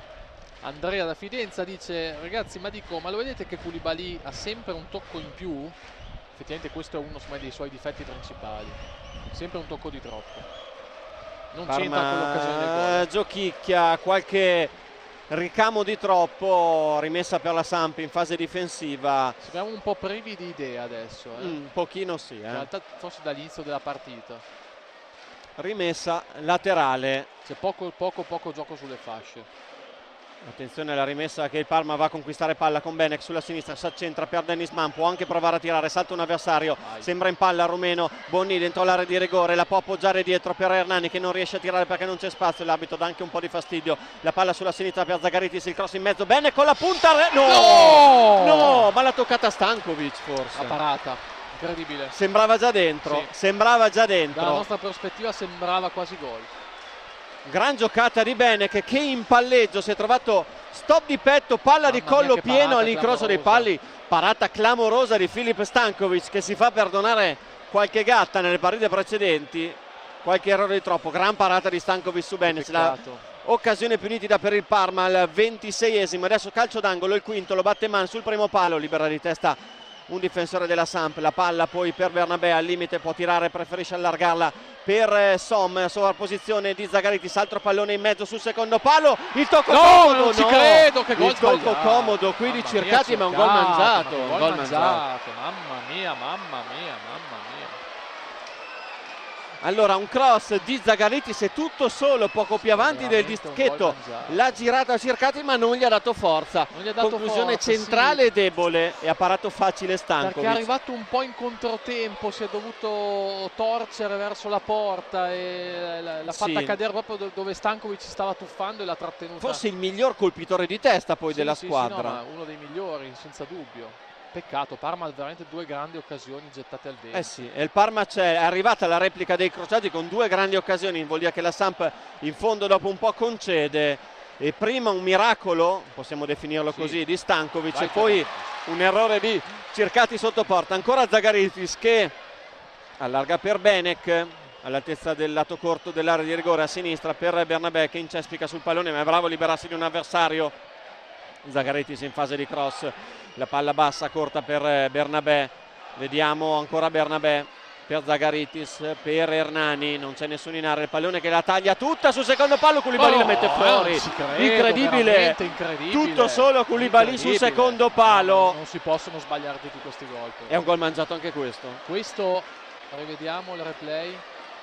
Andrea da Fidenza dice: ragazzi, ma lo vedete che Koulibaly ha sempre un tocco in più? Effettivamente questo è uno dei suoi difetti principali, sempre un tocco di troppo, non c'entra con l'occasione del gol. Giochicchia, qualche ricamo di troppo, rimessa per la Samp in fase difensiva. Siamo un po' privi di idee adesso, un pochino sì, in realtà forse dall'inizio della partita. Rimessa laterale, c'è poco gioco sulle fasce. Attenzione alla rimessa che il Parma va a conquistare palla con Benek sulla sinistra, si accentra per Dennis Mann, può anche provare a tirare, salta un avversario, sembra in palla Rumeno, Bonni dentro l'area di rigore, la può appoggiare dietro per Hernani che non riesce a tirare perché non c'è spazio, l'arbitro dà anche un po' di fastidio, la palla sulla sinistra per Zagaritis, il cross in mezzo, Benek con la punta, no, ma l'ha toccata Stankovic forse. La parata, incredibile. Sembrava già dentro, sì. Sembrava già dentro. Dalla nostra prospettiva sembrava quasi gol. Gran giocata di Benek che in palleggio si è trovato stop di petto, palla di collo pieno all'incrocio dei palli, parata clamorosa di Filip Stankovic che si fa perdonare qualche gatta nelle partite precedenti, qualche errore di troppo. Gran parata di Stankovic su Benek, la occasione più nitida per il Parma al 26esimo. Adesso calcio d'angolo, il quinto, lo batte Mann sul primo palo, libera di testa un difensore della Samp, la palla poi per Bernabé, al limite può tirare, preferisce allargarla per Som, sovrapposizione di Zagaritis, altro pallone in mezzo sul secondo palo, il tocco comodo, non ci credo, che gol il tocco sbagliato. comodo qui di Cercati, ma un gol mangiato, Mamma mia. Allora un cross di Zagaritis è tutto solo, poco più avanti del dischetto, l'ha girata a Cercati ma non gli ha dato forza, conclusione forza, centrale e debole, e ha parato facile Stankovic. Perché è arrivato un po' in controtempo, si è dovuto torcere verso la porta e l'ha fatta cadere proprio dove Stankovic stava tuffando e l'ha trattenuta. Forse il miglior colpitore di testa poi della squadra. No, ma uno dei migliori senza dubbio. Peccato, Parma ha veramente due grandi occasioni gettate al vento. Sì, e il Parma è arrivata la replica dei crociati con due grandi occasioni, vuol dire che la Samp in fondo dopo un po' concede, e prima un miracolo, possiamo definirlo così, di Stankovic, e poi un errore di Cercati sotto porta. Ancora Zagaritis che allarga per Benek all'altezza del lato corto dell'area di rigore a sinistra per Bernabé che incespica sul pallone ma è bravo a liberarsi di un avversario. Zagaritis in fase di cross, la palla bassa corta per Bernabé, vediamo ancora Bernabé per Zagaritis, per Hernani, non c'è nessuno in area, il pallone che la taglia tutta sul secondo palo, Koulibaly la mette fuori, incredibile, tutto solo Koulibaly sul secondo palo. Non si possono sbagliare tutti questi gol. È un gol mangiato anche questo. Questo, rivediamo il replay,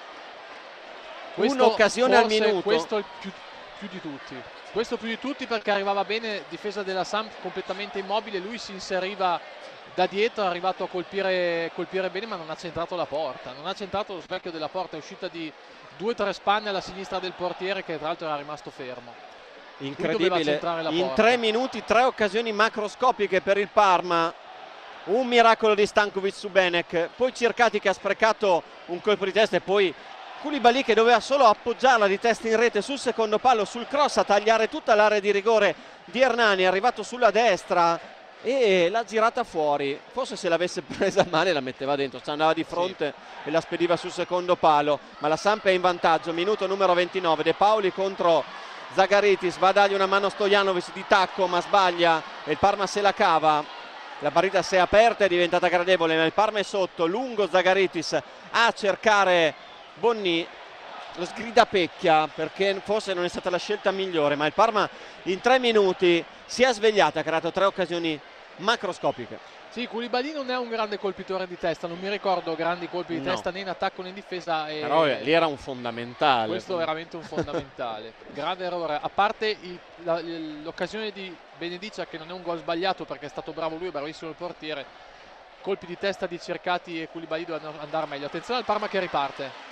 un'occasione al minuto. Questo è il più di tutti. Questo più di tutti perché arrivava bene, difesa della Samp completamente immobile, lui si inseriva da dietro, è arrivato a colpire bene ma non ha centrato la porta, non ha centrato lo specchio della porta, è uscita di 2-3 spanne alla sinistra del portiere che tra l'altro era rimasto fermo. Incredibile, in 3 minuti 3 occasioni macroscopiche per il Parma, un miracolo di Stankovic su Benek, poi Cercati che ha sprecato un colpo di testa e poi Koulibaly che doveva solo appoggiarla di testa in rete sul secondo palo, sul cross a tagliare tutta l'area di rigore di Hernani, è arrivato sulla destra e l'ha girata fuori, forse se l'avesse presa male la metteva dentro, ci andava di fronte e la spediva sul secondo palo, ma la Samp è in vantaggio, minuto numero 29, De Paoli contro Zagaritis, va a dargli una mano Stojanovic di tacco ma sbaglia e il Parma se la cava, la partita si è aperta, è diventata gradevole, ma il Parma è sotto, lungo Zagaritis a cercare Bonni, lo sgridapecchia perché forse non è stata la scelta migliore, ma il Parma in 3 minuti si è svegliato, ha creato 3 occasioni macroscopiche. Sì, Koulibaly non è un grande colpitore di testa, non mi ricordo grandi colpi di testa né in attacco né in difesa. Però lì era un fondamentale. Questo è veramente un fondamentale. Grave errore, a parte l'occasione di Benedicia che non è un gol sbagliato perché è stato bravo lui, è bravissimo il portiere. Colpi di testa di Cercati e Koulibaly dovevano andare meglio. Attenzione al Parma che riparte.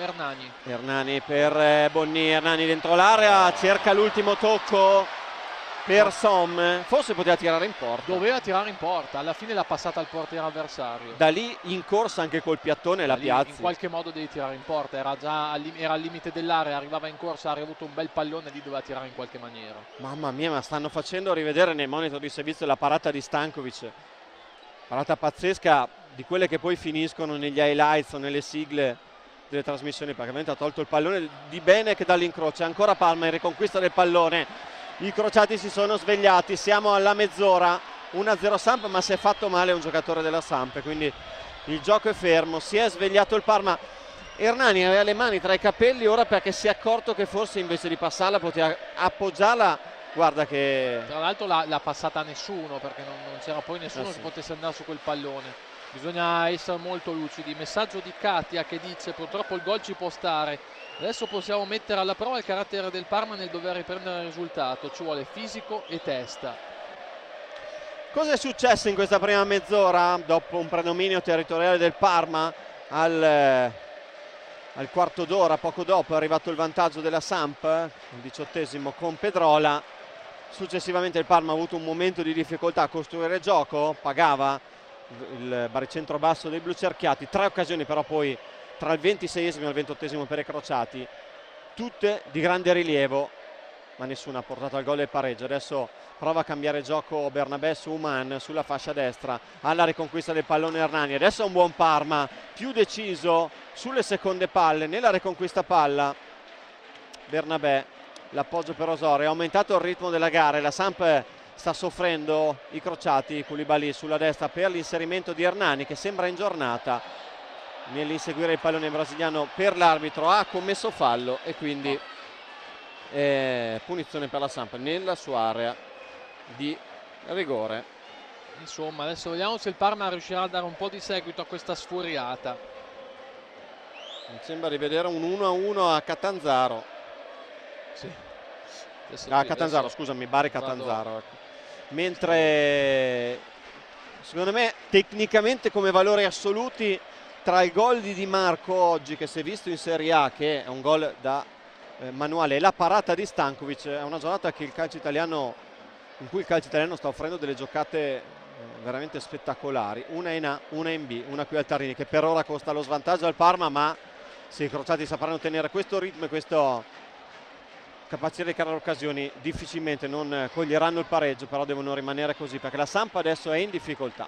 Hernani per Bonni, Hernani dentro l'area, cerca l'ultimo tocco per Som, forse poteva tirare in porta. Doveva tirare in porta, alla fine l'ha passata al portiere avversario. Da lì in corsa anche col piattone la piazza. In qualche modo devi tirare in porta, era al limite dell'area, arrivava in corsa, ha avuto un bel pallone, lì doveva tirare in qualche maniera. Mamma mia, ma stanno facendo rivedere nei monitor di servizio la parata di Stankovic. Parata pazzesca, di quelle che poi finiscono negli highlights o nelle sigle delle trasmissioni, perché ha tolto il pallone di Benek dall'incrocio, ancora Palma in riconquista del pallone, i crociati si sono svegliati, siamo alla mezz'ora, 1-0 Samp, ma si è fatto male un giocatore della Samp, quindi il gioco è fermo, si è svegliato il Parma. Hernani aveva le mani tra i capelli ora perché si è accorto che forse invece di passarla poteva appoggiarla, guarda che... Tra l'altro l'ha passata a nessuno perché non c'era poi nessuno che potesse andare su quel pallone. Bisogna essere molto lucidi. Messaggio di Katia che dice: purtroppo il gol ci può stare, adesso possiamo mettere alla prova il carattere del Parma nel dover riprendere il risultato, ci vuole fisico e testa. Cosa è successo in questa prima mezz'ora dopo un predominio territoriale del Parma? Al quarto d'ora, poco dopo, è arrivato il vantaggio della Samp, il 18esimo con Pedrola. Successivamente il Parma ha avuto un momento di difficoltà a costruire gioco, pagava il baricentro basso dei blucerchiati, 3 occasioni però poi tra il 26esimo e il 28esimo per i crociati, tutte di grande rilievo, ma nessuna ha portato al gol e il pareggio. Adesso prova a cambiare gioco Bernabé su Uman sulla fascia destra, alla riconquista del pallone Hernani. Adesso è un buon Parma, più deciso sulle seconde palle, nella riconquista palla Bernabé, l'appoggio per Osorio, è aumentato il ritmo della gara e la Samp sta soffrendo. I crociati, Koulibaly sulla destra per l'inserimento di Hernani che sembra in giornata nell'inseguire il pallone brasiliano. Per l'arbitro ha commesso fallo e quindi punizione per la Samp nella sua area di rigore. Insomma, adesso vediamo se il Parma riuscirà a dare un po' di seguito a questa sfuriata. Mi sembra di vedere un 1-1 a Catanzaro. Sì. Catanzaro, scusami, Bari Catanzaro. Ecco. Mentre secondo me tecnicamente come valori assoluti, tra il gol di Di Marco oggi che si è visto in Serie A, che è un gol da manuale, e la parata di Stankovic, è una giornata che il calcio italiano, in cui il calcio italiano sta offrendo delle giocate veramente spettacolari, una in A, una in B, una qui al Tarini, che per ora costa lo svantaggio al Parma, ma se i crociati sapranno tenere questo ritmo e questo capacità di creare occasioni, difficilmente non coglieranno il pareggio, però devono rimanere così perché la Samp adesso è in difficoltà.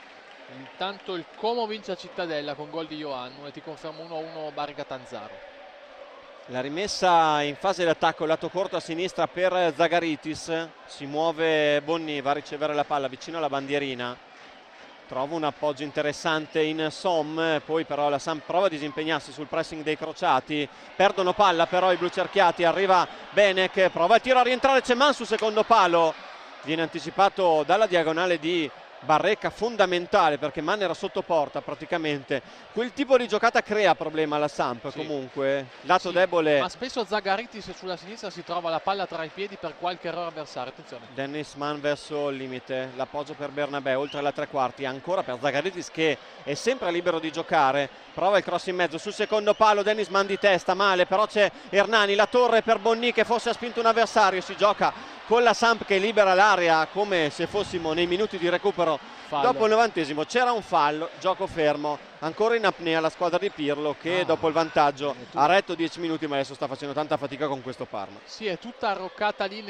Intanto il Como vince a Cittadella con gol di Ioannou e ti confermo 1-1 Bari Catanzaro. La rimessa in fase d'attacco, lato corto a sinistra per Zagaritis, si muove Bonni, va a ricevere la palla vicino alla bandierina, trova un appoggio interessante in Som, poi però la Samp prova a disimpegnarsi sul pressing dei crociati, perdono palla però i blucerchiati, arriva Benek, prova il tiro a rientrare, c'è Man sul secondo palo, viene anticipato dalla diagonale di Barreca, fondamentale perché Man era sotto porta praticamente. Quel tipo di giocata crea problema alla Samp, sì. Comunque lato debole, ma spesso Zagaritis sulla sinistra si trova la palla tra i piedi per qualche errore avversario. Attenzione, Dennis Man verso il limite, l'appoggio per Bernabé oltre la tre quarti, ancora per Zagaritis che è sempre libero di giocare, prova il cross in mezzo sul secondo palo, Dennis Man di testa male, però c'è Hernani, la torre per Bonni che forse ha spinto un avversario, si gioca con la Samp che libera l'area come se fossimo nei minuti di recupero. Fallo. Dopo il 90esimo c'era un fallo, gioco fermo, ancora in apnea la squadra di Pirlo che dopo il vantaggio ha retto 10 minuti ma adesso sta facendo tanta fatica con questo Parma. Sì, è tutta arroccata lì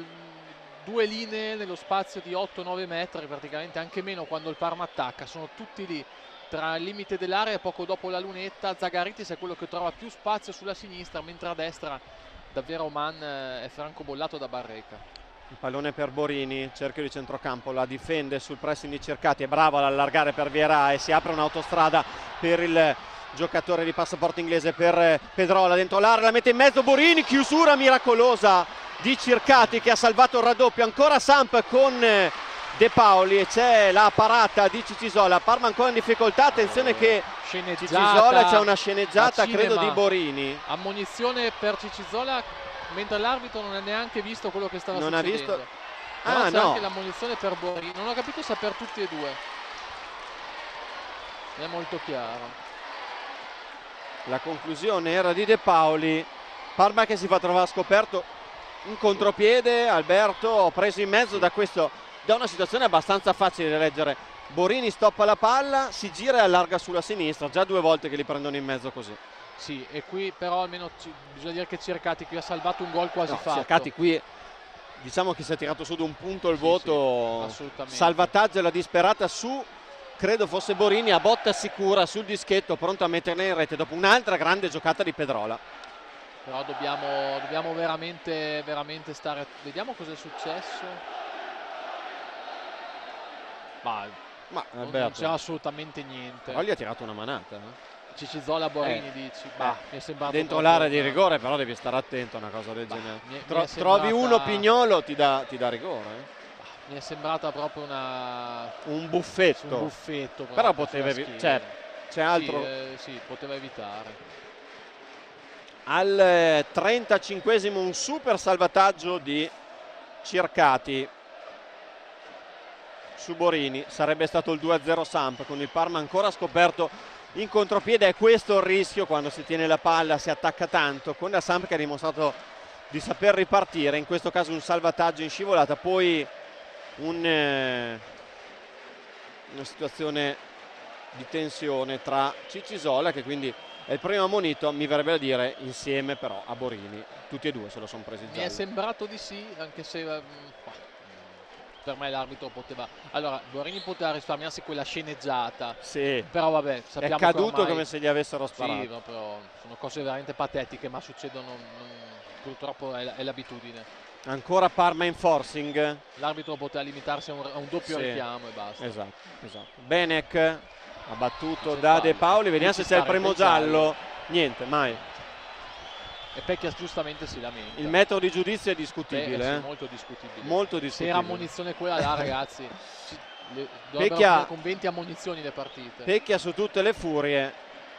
due linee nello spazio di 8-9 metri praticamente, anche meno quando il Parma attacca, sono tutti lì tra il limite dell'area e poco dopo la lunetta. Zagaritis è quello che trova più spazio sulla sinistra, mentre a destra davvero Man è francobollato da Barreca. Il pallone per Borini, cerchio di centrocampo, la difende sul pressing di Cercati, è bravo ad allargare per Vieira e si apre un'autostrada per il giocatore di passaporto inglese, per Pedrola dentro l'area, la mette in mezzo Borini, chiusura miracolosa di Cercati che ha salvato il raddoppio, ancora Samp con De Paoli e c'è la parata di Cicisola. Parma ancora in difficoltà, attenzione che Cicisola, c'è una sceneggiata credo di Borini, ammonizione per Cicisola mentre l'arbitro non ha neanche visto quello che stava succedendo. Visto? C'è anche l'ammonizione per Borini, non ho capito se per tutti e due, è molto chiaro. La conclusione era di De Paoli, Parma che si fa trovare scoperto in contropiede, Alberto preso in mezzo da una situazione abbastanza facile da leggere. Borini stoppa la palla, si gira e allarga sulla sinistra, già 2 volte che li prendono in mezzo così. Sì, e qui però almeno bisogna dire che Cercati qui ha salvato un gol quasi fatto. Cercati qui diciamo che si è tirato su da un punto il voto, assolutamente. Salvataggio alla disperata su, credo fosse Borini, a botta sicura sul dischetto, pronto a metterla in rete dopo un'altra grande giocata di Pedrola. Però dobbiamo veramente stare, vediamo cosa è successo. Non c'è assolutamente niente. Però gli ha tirato una manata, Cicisola Borini dici? Mi è sembrato dentro l'area di rigore, però devi stare attento a una cosa del genere. Trovi uno Pignolo ti dà rigore. mi è sembrata proprio un buffetto, però poteva c'è altro. Sì, poteva evitare. Al 35esimo un super salvataggio di Circati su Borini, sarebbe stato il 2-0 Samp, con il Parma ancora scoperto in contropiede. È questo il rischio quando si tiene la palla, si attacca tanto, con la Samp che ha dimostrato di saper ripartire, in questo caso un salvataggio in scivolata, poi una situazione di tensione tra Cicisola, che quindi è il primo ammonito, mi verrebbe da dire insieme però a Borini, tutti e due se lo sono presi giallo. Mi è sembrato di sì, anche se per me l'arbitro poteva, allora Borini poteva risparmiarsi quella sceneggiata, sì, però vabbè, sappiamo è caduto ormai, come se gli avessero sparato. sì, però sono cose veramente patetiche, ma succedono, purtroppo è l'abitudine. Ancora Parma in forcing, l'arbitro poteva limitarsi a un doppio richiamo e basta. Esatto. Benek ha battuto da De Paoli, vediamo se c'è il primo giallo. Niente, mai. E Pecchia giustamente si lamenta. Il metodo di giudizio è discutibile. Sì, molto discutibile. Molto discutibile. Se era ammonizione quella là, ragazzi, dovrebbero con 20 ammonizioni le partite. Pecchia su tutte le furie.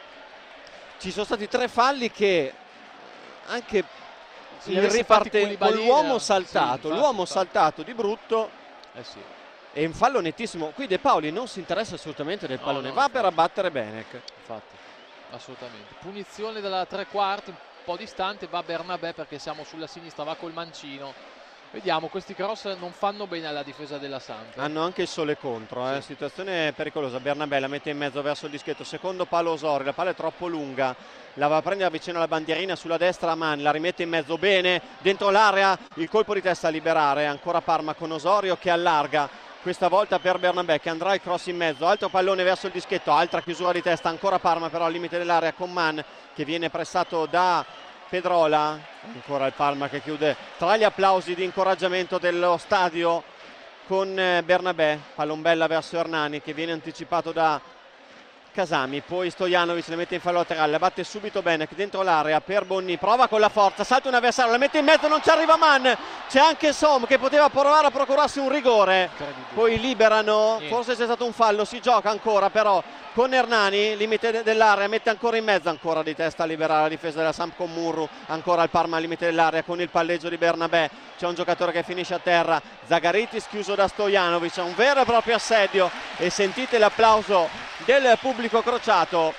Ci sono stati 3 falli che anche il riparte con l'uomo saltato, l'uomo saltato di brutto. Sì. È un fallo nettissimo. Qui De Paoli non si interessa assolutamente del pallone, va per abbattere Benek. Infatti, assolutamente. Punizione dalla 3/4, un po' distante, va Bernabé perché siamo sulla sinistra, va col mancino. Vediamo, questi cross non fanno bene alla difesa della Samp. Hanno anche il sole contro, sì. Situazione pericolosa. Bernabé la mette in mezzo verso il dischetto, secondo palo Osorio, la palla è troppo lunga, la va a prendere vicino alla bandierina sulla destra, Man la rimette in mezzo bene, dentro l'area, il colpo di testa a liberare, ancora Parma con Osorio che allarga, questa volta per Bernabé che andrà il cross in mezzo, altro pallone verso il dischetto, altra chiusura di testa, ancora Parma però al limite dell'area con Man che viene pressato da Pedrola, ancora il Parma che chiude tra gli applausi di incoraggiamento dello stadio con Bernabé, pallon bella verso Hernani che viene anticipato da Casami, poi Stojanovic le mette in fallo laterale, la batte subito Benek dentro l'area per Bonni, prova con la forza, salta un avversario, la mette in mezzo, non ci arriva Man, c'è anche Som che poteva provare a procurarsi un rigore, poi liberano, forse c'è stato un fallo, si gioca ancora però con Hernani, limite dell'area, mette ancora in mezzo, ancora di testa a liberare la difesa della Samp con Murru, ancora il Parma al limite dell'area con il palleggio di Bernabé, c'è un giocatore che finisce a terra, Zagaritis chiuso da Stojanovic, un vero e proprio assedio e sentite l'applauso del pubblico crociato.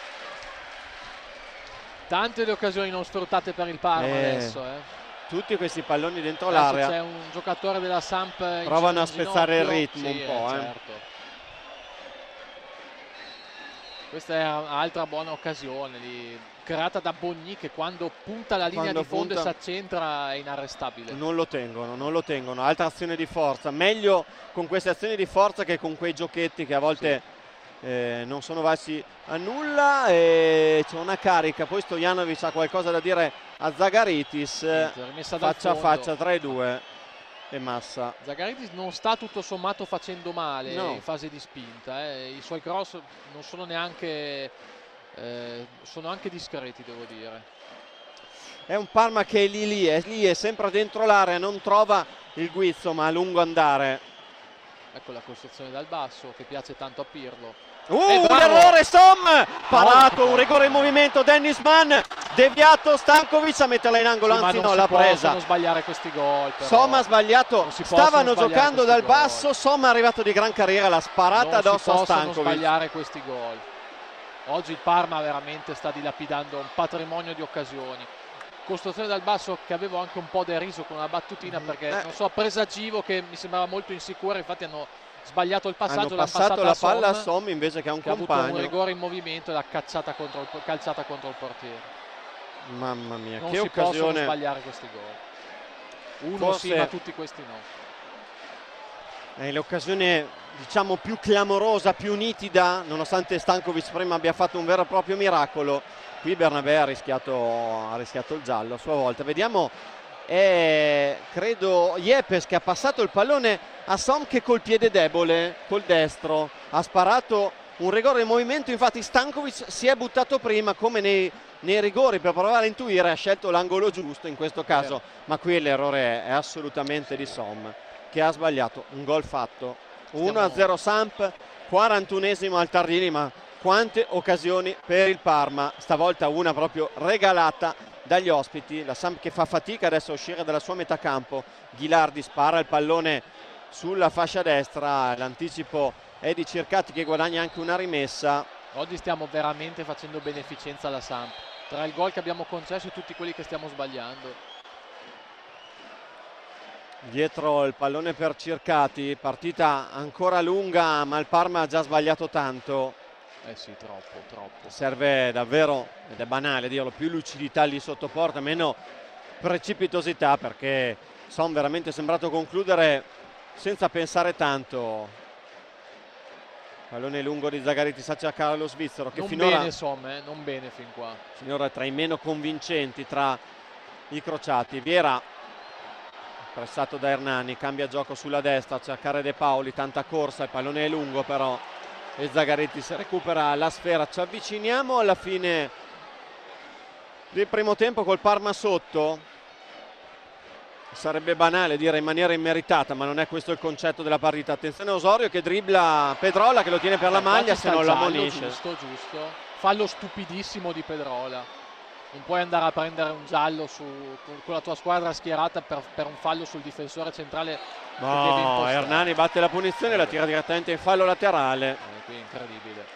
Tante le occasioni non sfruttate per il Parma adesso. Tutti questi palloni dentro l'area. C'è un giocatore della Samp provano a spezzare il ritmo un po'. Certo. Questa è un'altra buona occasione creata da Bogni che quando punta la linea di fondo e si accentra è inarrestabile. Non lo tengono. Altra azione di forza. Meglio con queste azioni di forza che con quei giochetti che a volte non sono valsi a nulla. E c'è una carica. Poi Stojanovic ha qualcosa da dire a Zagaritis. Faccia a faccia tra i due. E Massa. Zagaritis non sta tutto sommato facendo male in fase di spinta. I suoi cross non sono neanche sono anche discreti, devo dire. È un Parma che è lì, è sempre dentro l'area, non trova il guizzo ma a lungo andare. Ecco la costruzione dal basso che piace tanto a Pirlo. L'errore Som, parato, un rigore in movimento, Dennis Mann, deviato Stankovic a metterla in angolo, anzi no, l'ha presa. Non sbagliare questi gol. Som ha sbagliato, stavano giocando dal basso, Som è arrivato di gran carriera, l'ha sparata addosso a Stankovic. Non sbagliare questi gol. Oggi il Parma veramente sta dilapidando un patrimonio di occasioni. Costruzione dal basso che avevo anche un po' deriso con una battutina perché non so, presagivo che mi sembrava molto insicura, infatti hanno sbagliato il passaggio, hanno passato la palla a Som invece che a un compagno. Ha avuto un rigore in movimento e l'ha calciata contro il portiere. Mamma mia, non che si occasione. Possono sbagliare questi gol. Uno sì, ma tutti questi no. È l'occasione diciamo più clamorosa, più nitida, nonostante Stankovic prima abbia fatto un vero e proprio miracolo. Qui Bernabé ha rischiato il giallo a sua volta. Vediamo, credo Yepes che ha passato il pallone a Som che col piede debole, col destro, ha sparato un rigore in movimento. Infatti Stankovic si è buttato prima come nei rigori per provare a intuire, ha scelto l'angolo giusto in questo caso, ma qui l'errore è assolutamente di Som. che ha sbagliato un gol fatto. 1-0 Samp, 41esimo al Tardini, ma quante occasioni per il Parma, stavolta una proprio regalata dagli ospiti. La Samp che fa fatica adesso a uscire dalla sua metà campo. Ghilardi spara il pallone sulla fascia destra, l'anticipo è di Circati che guadagna anche una rimessa. Oggi stiamo veramente facendo beneficenza alla Samp, tra il gol che abbiamo concesso e tutti quelli che stiamo sbagliando. Dietro il pallone per Circati, partita ancora lunga, ma il Parma ha già sbagliato tanto. Sì, troppo. Serve davvero, ed è banale dirlo, più lucidità lì sotto porta, meno precipitosità, perché sono veramente sembrato concludere senza pensare tanto. Pallone lungo di Zagaretti, sa cercare lo svizzero che non finora bene, non bene fin qua. Finora è tra i meno convincenti tra i crociati. Viera pressato da Hernani, cambia gioco sulla destra a cercare De Paoli, tanta corsa, il pallone è lungo però e Zagaretti si recupera la sfera. Ci avviciniamo alla fine del primo tempo col Parma sotto. Sarebbe banale dire in maniera immeritata, ma non è questo il concetto della partita. Attenzione a Osorio che dribbla Pedrola, che lo tiene per la maglia, se non l'ammonisce. Giusto. Fallo stupidissimo di Pedrola. Non puoi andare a prendere un giallo con la tua squadra schierata per un fallo sul difensore centrale. No, Hernani batte la punizione e la tira direttamente in fallo laterale. Qui è incredibile.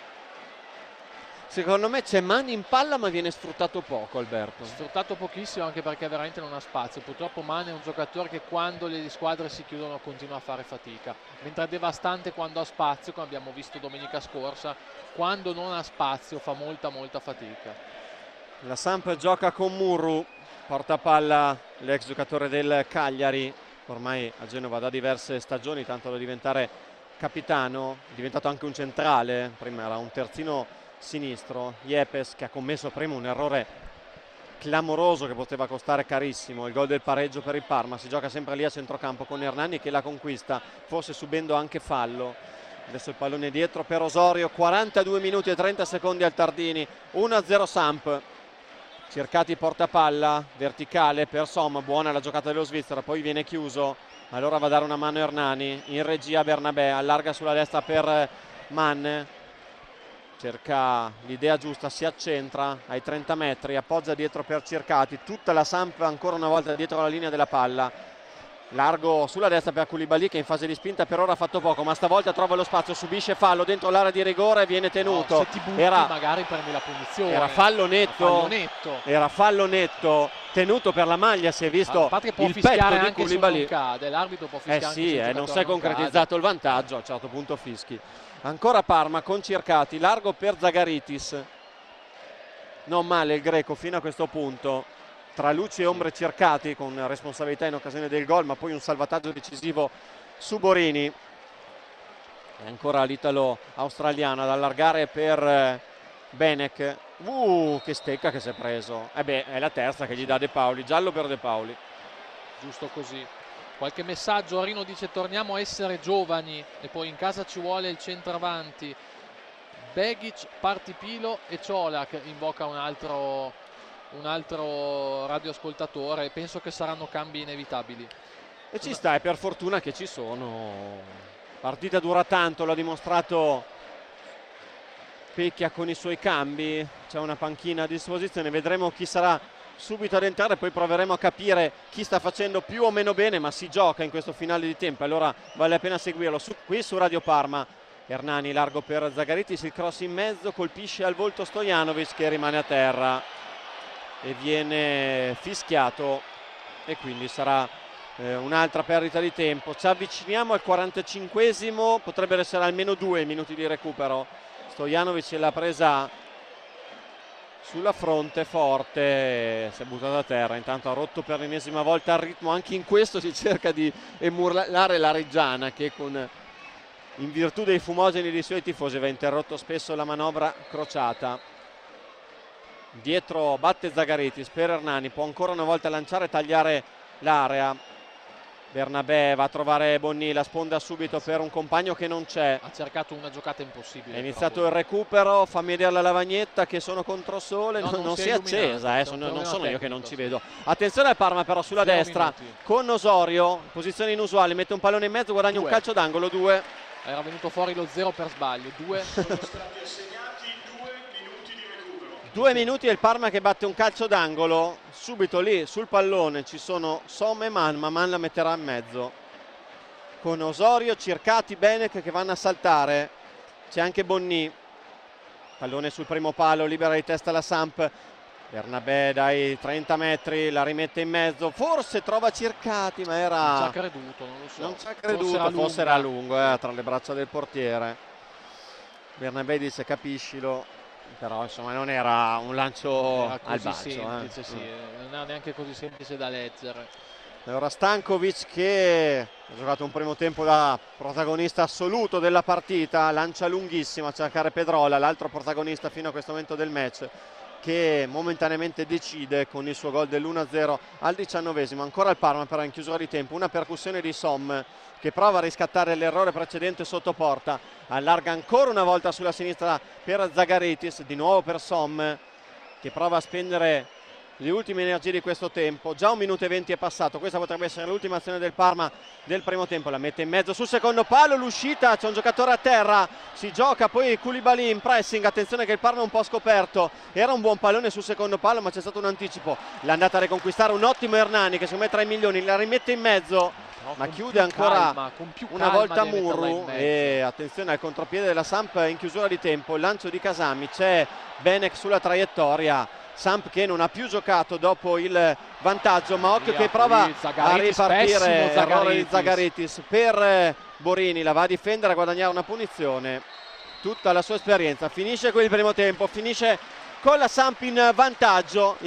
Secondo me c'è Mani in palla, ma viene sfruttato poco, Alberto. Sfruttato pochissimo, anche perché veramente non ha spazio. Purtroppo Mani è un giocatore che quando le squadre si chiudono continua a fare fatica, mentre è devastante quando ha spazio, come abbiamo visto domenica scorsa. Quando non ha spazio fa molta fatica. La Samp gioca con Murru, porta palla l'ex giocatore del Cagliari, ormai a Genova da diverse stagioni, tanto da diventare capitano, è diventato anche un centrale, prima era un terzino sinistro. Yepes che ha commesso prima un errore clamoroso che poteva costare carissimo, il gol del pareggio per il Parma. Si gioca sempre lì a centrocampo con Hernani che la conquista, forse subendo anche fallo. Adesso il pallone dietro per Osorio, 42 minuti e 30 secondi al Tardini, 1-0 Samp. Circati porta palla, verticale per Somma, buona la giocata dello svizzero, poi viene chiuso, allora va a dare una mano Hernani, in regia Bernabé, allarga sulla destra per Mann, cerca l'idea giusta, si accentra ai 30 metri, appoggia dietro per Circati, tutta la Samp ancora una volta dietro la linea della palla. Largo sulla destra per Koulibaly che in fase di spinta per ora ha fatto poco, ma stavolta trova lo spazio, subisce fallo dentro l'area di rigore e viene tenuto. Se ti butti magari prendi la punizione. Era fallo netto. Era fallo netto, tenuto per la maglia, si è visto il petto di Koulibaly. L'arbitro può fischiare anche non si è concretizzato il vantaggio, a un certo punto fischi. Ancora Parma con Circati, largo per Zagaritis. Non male il greco fino a questo punto. Tra luci e ombre Circati con responsabilità in occasione del gol, ma poi un salvataggio decisivo su Borini. E ancora l'italo australiano ad allargare per Benek. Che stecca che si è preso. È la terza che gli dà De Paoli, giallo per De Paoli. Giusto così. Qualche messaggio, Arino dice torniamo a essere giovani e poi in casa ci vuole il centravanti. Begic, Partipilo e Ciolak, invoca un altro radioascoltatore. Penso che saranno cambi inevitabili e ci sta, e per fortuna che ci sono. Partita dura tanto, l'ha dimostrato Pecchia con i suoi cambi, c'è una panchina a disposizione, vedremo chi sarà subito ad entrare, poi proveremo a capire chi sta facendo più o meno bene, ma si gioca in questo finale di tempo, allora vale la pena seguirlo qui su Radio Parma. Hernani largo per Zagaritis, il cross in mezzo, colpisce al volto Stojanovic che rimane a terra e viene fischiato e quindi sarà un'altra perdita di tempo. Ci avviciniamo al 45esimo, potrebbero essere almeno 2 minuti di recupero. Stojanovic l'ha presa sulla fronte forte, si è buttato a terra, intanto ha rotto per l'ennesima volta il ritmo. Anche in questo si cerca di emulare la Reggiana che in virtù dei fumogeni dei suoi tifosi aveva interrotto spesso la manovra crociata. Dietro batte Zagaritis per Hernani, può ancora una volta lanciare e tagliare l'area. Bernabé va a trovare Bonny, la sponda subito per un compagno che non c'è. Ha cercato una giocata impossibile. È iniziato il recupero, fammi vedere la lavagnetta che sono contro sole, No, non si è accesa, non sono io che non ci vedo. Attenzione al Parma però sulla 0 destra, minuti. con Osorio, posizione inusuale, mette un pallone in mezzo, guadagna un calcio d'angolo, 2. Era venuto fuori lo 0 per sbaglio, 2. 2 minuti e il Parma che batte un calcio d'angolo. Subito lì sul pallone ci sono Som e Man, ma Man la metterà in mezzo con Osorio, Circati, Benek che vanno a saltare. C'è anche Bonny, pallone sul primo palo, libera di testa la Samp. Bernabé dai 30 metri la rimette in mezzo, forse trova Circati, ma era... Non ci ha creduto, non lo so. Non ci ha creduto, forse era lungo tra le braccia del portiere. Bernabé dice capiscilo, però insomma non era un lancio al bacio. Semplice, sì. Non è neanche così semplice da leggere. Ora Stankovic che ha giocato un primo tempo da protagonista assoluto della partita, lancia lunghissima a cercare Pedrola, l'altro protagonista fino a questo momento del match, che momentaneamente decide con il suo gol dell'1-0 al 19esimo. Ancora il Parma però in chiusura di tempo, una percussione di Som che prova a riscattare l'errore precedente sotto porta, allarga ancora una volta sulla sinistra per Zagaritis, di nuovo per Som che prova a spendere le ultime energie di questo tempo. Già 1 minuto e 20 è passato, questa potrebbe essere l'ultima azione del Parma del primo tempo. La mette in mezzo sul secondo palo, l'uscita, c'è un giocatore a terra, si gioca poi Koulibaly in pressing. Attenzione che il Parma è un po' scoperto, era un buon pallone sul secondo palo ma c'è stato un anticipo, l'è andata a riconquistare un ottimo Hernani che secondo me tra i migliori, la rimette in mezzo ma chiude ancora una volta Murru. E attenzione al contropiede della Samp in chiusura di tempo, il lancio di Casami, c'è Benek sulla traiettoria. Samp che non ha più giocato dopo il vantaggio, ma occhio che prova a ripartire, errore di Zagaritis per Borini, la va a difendere, a guadagnare una punizione. Tutta la sua esperienza, finisce con il primo tempo, finisce con la Samp in vantaggio.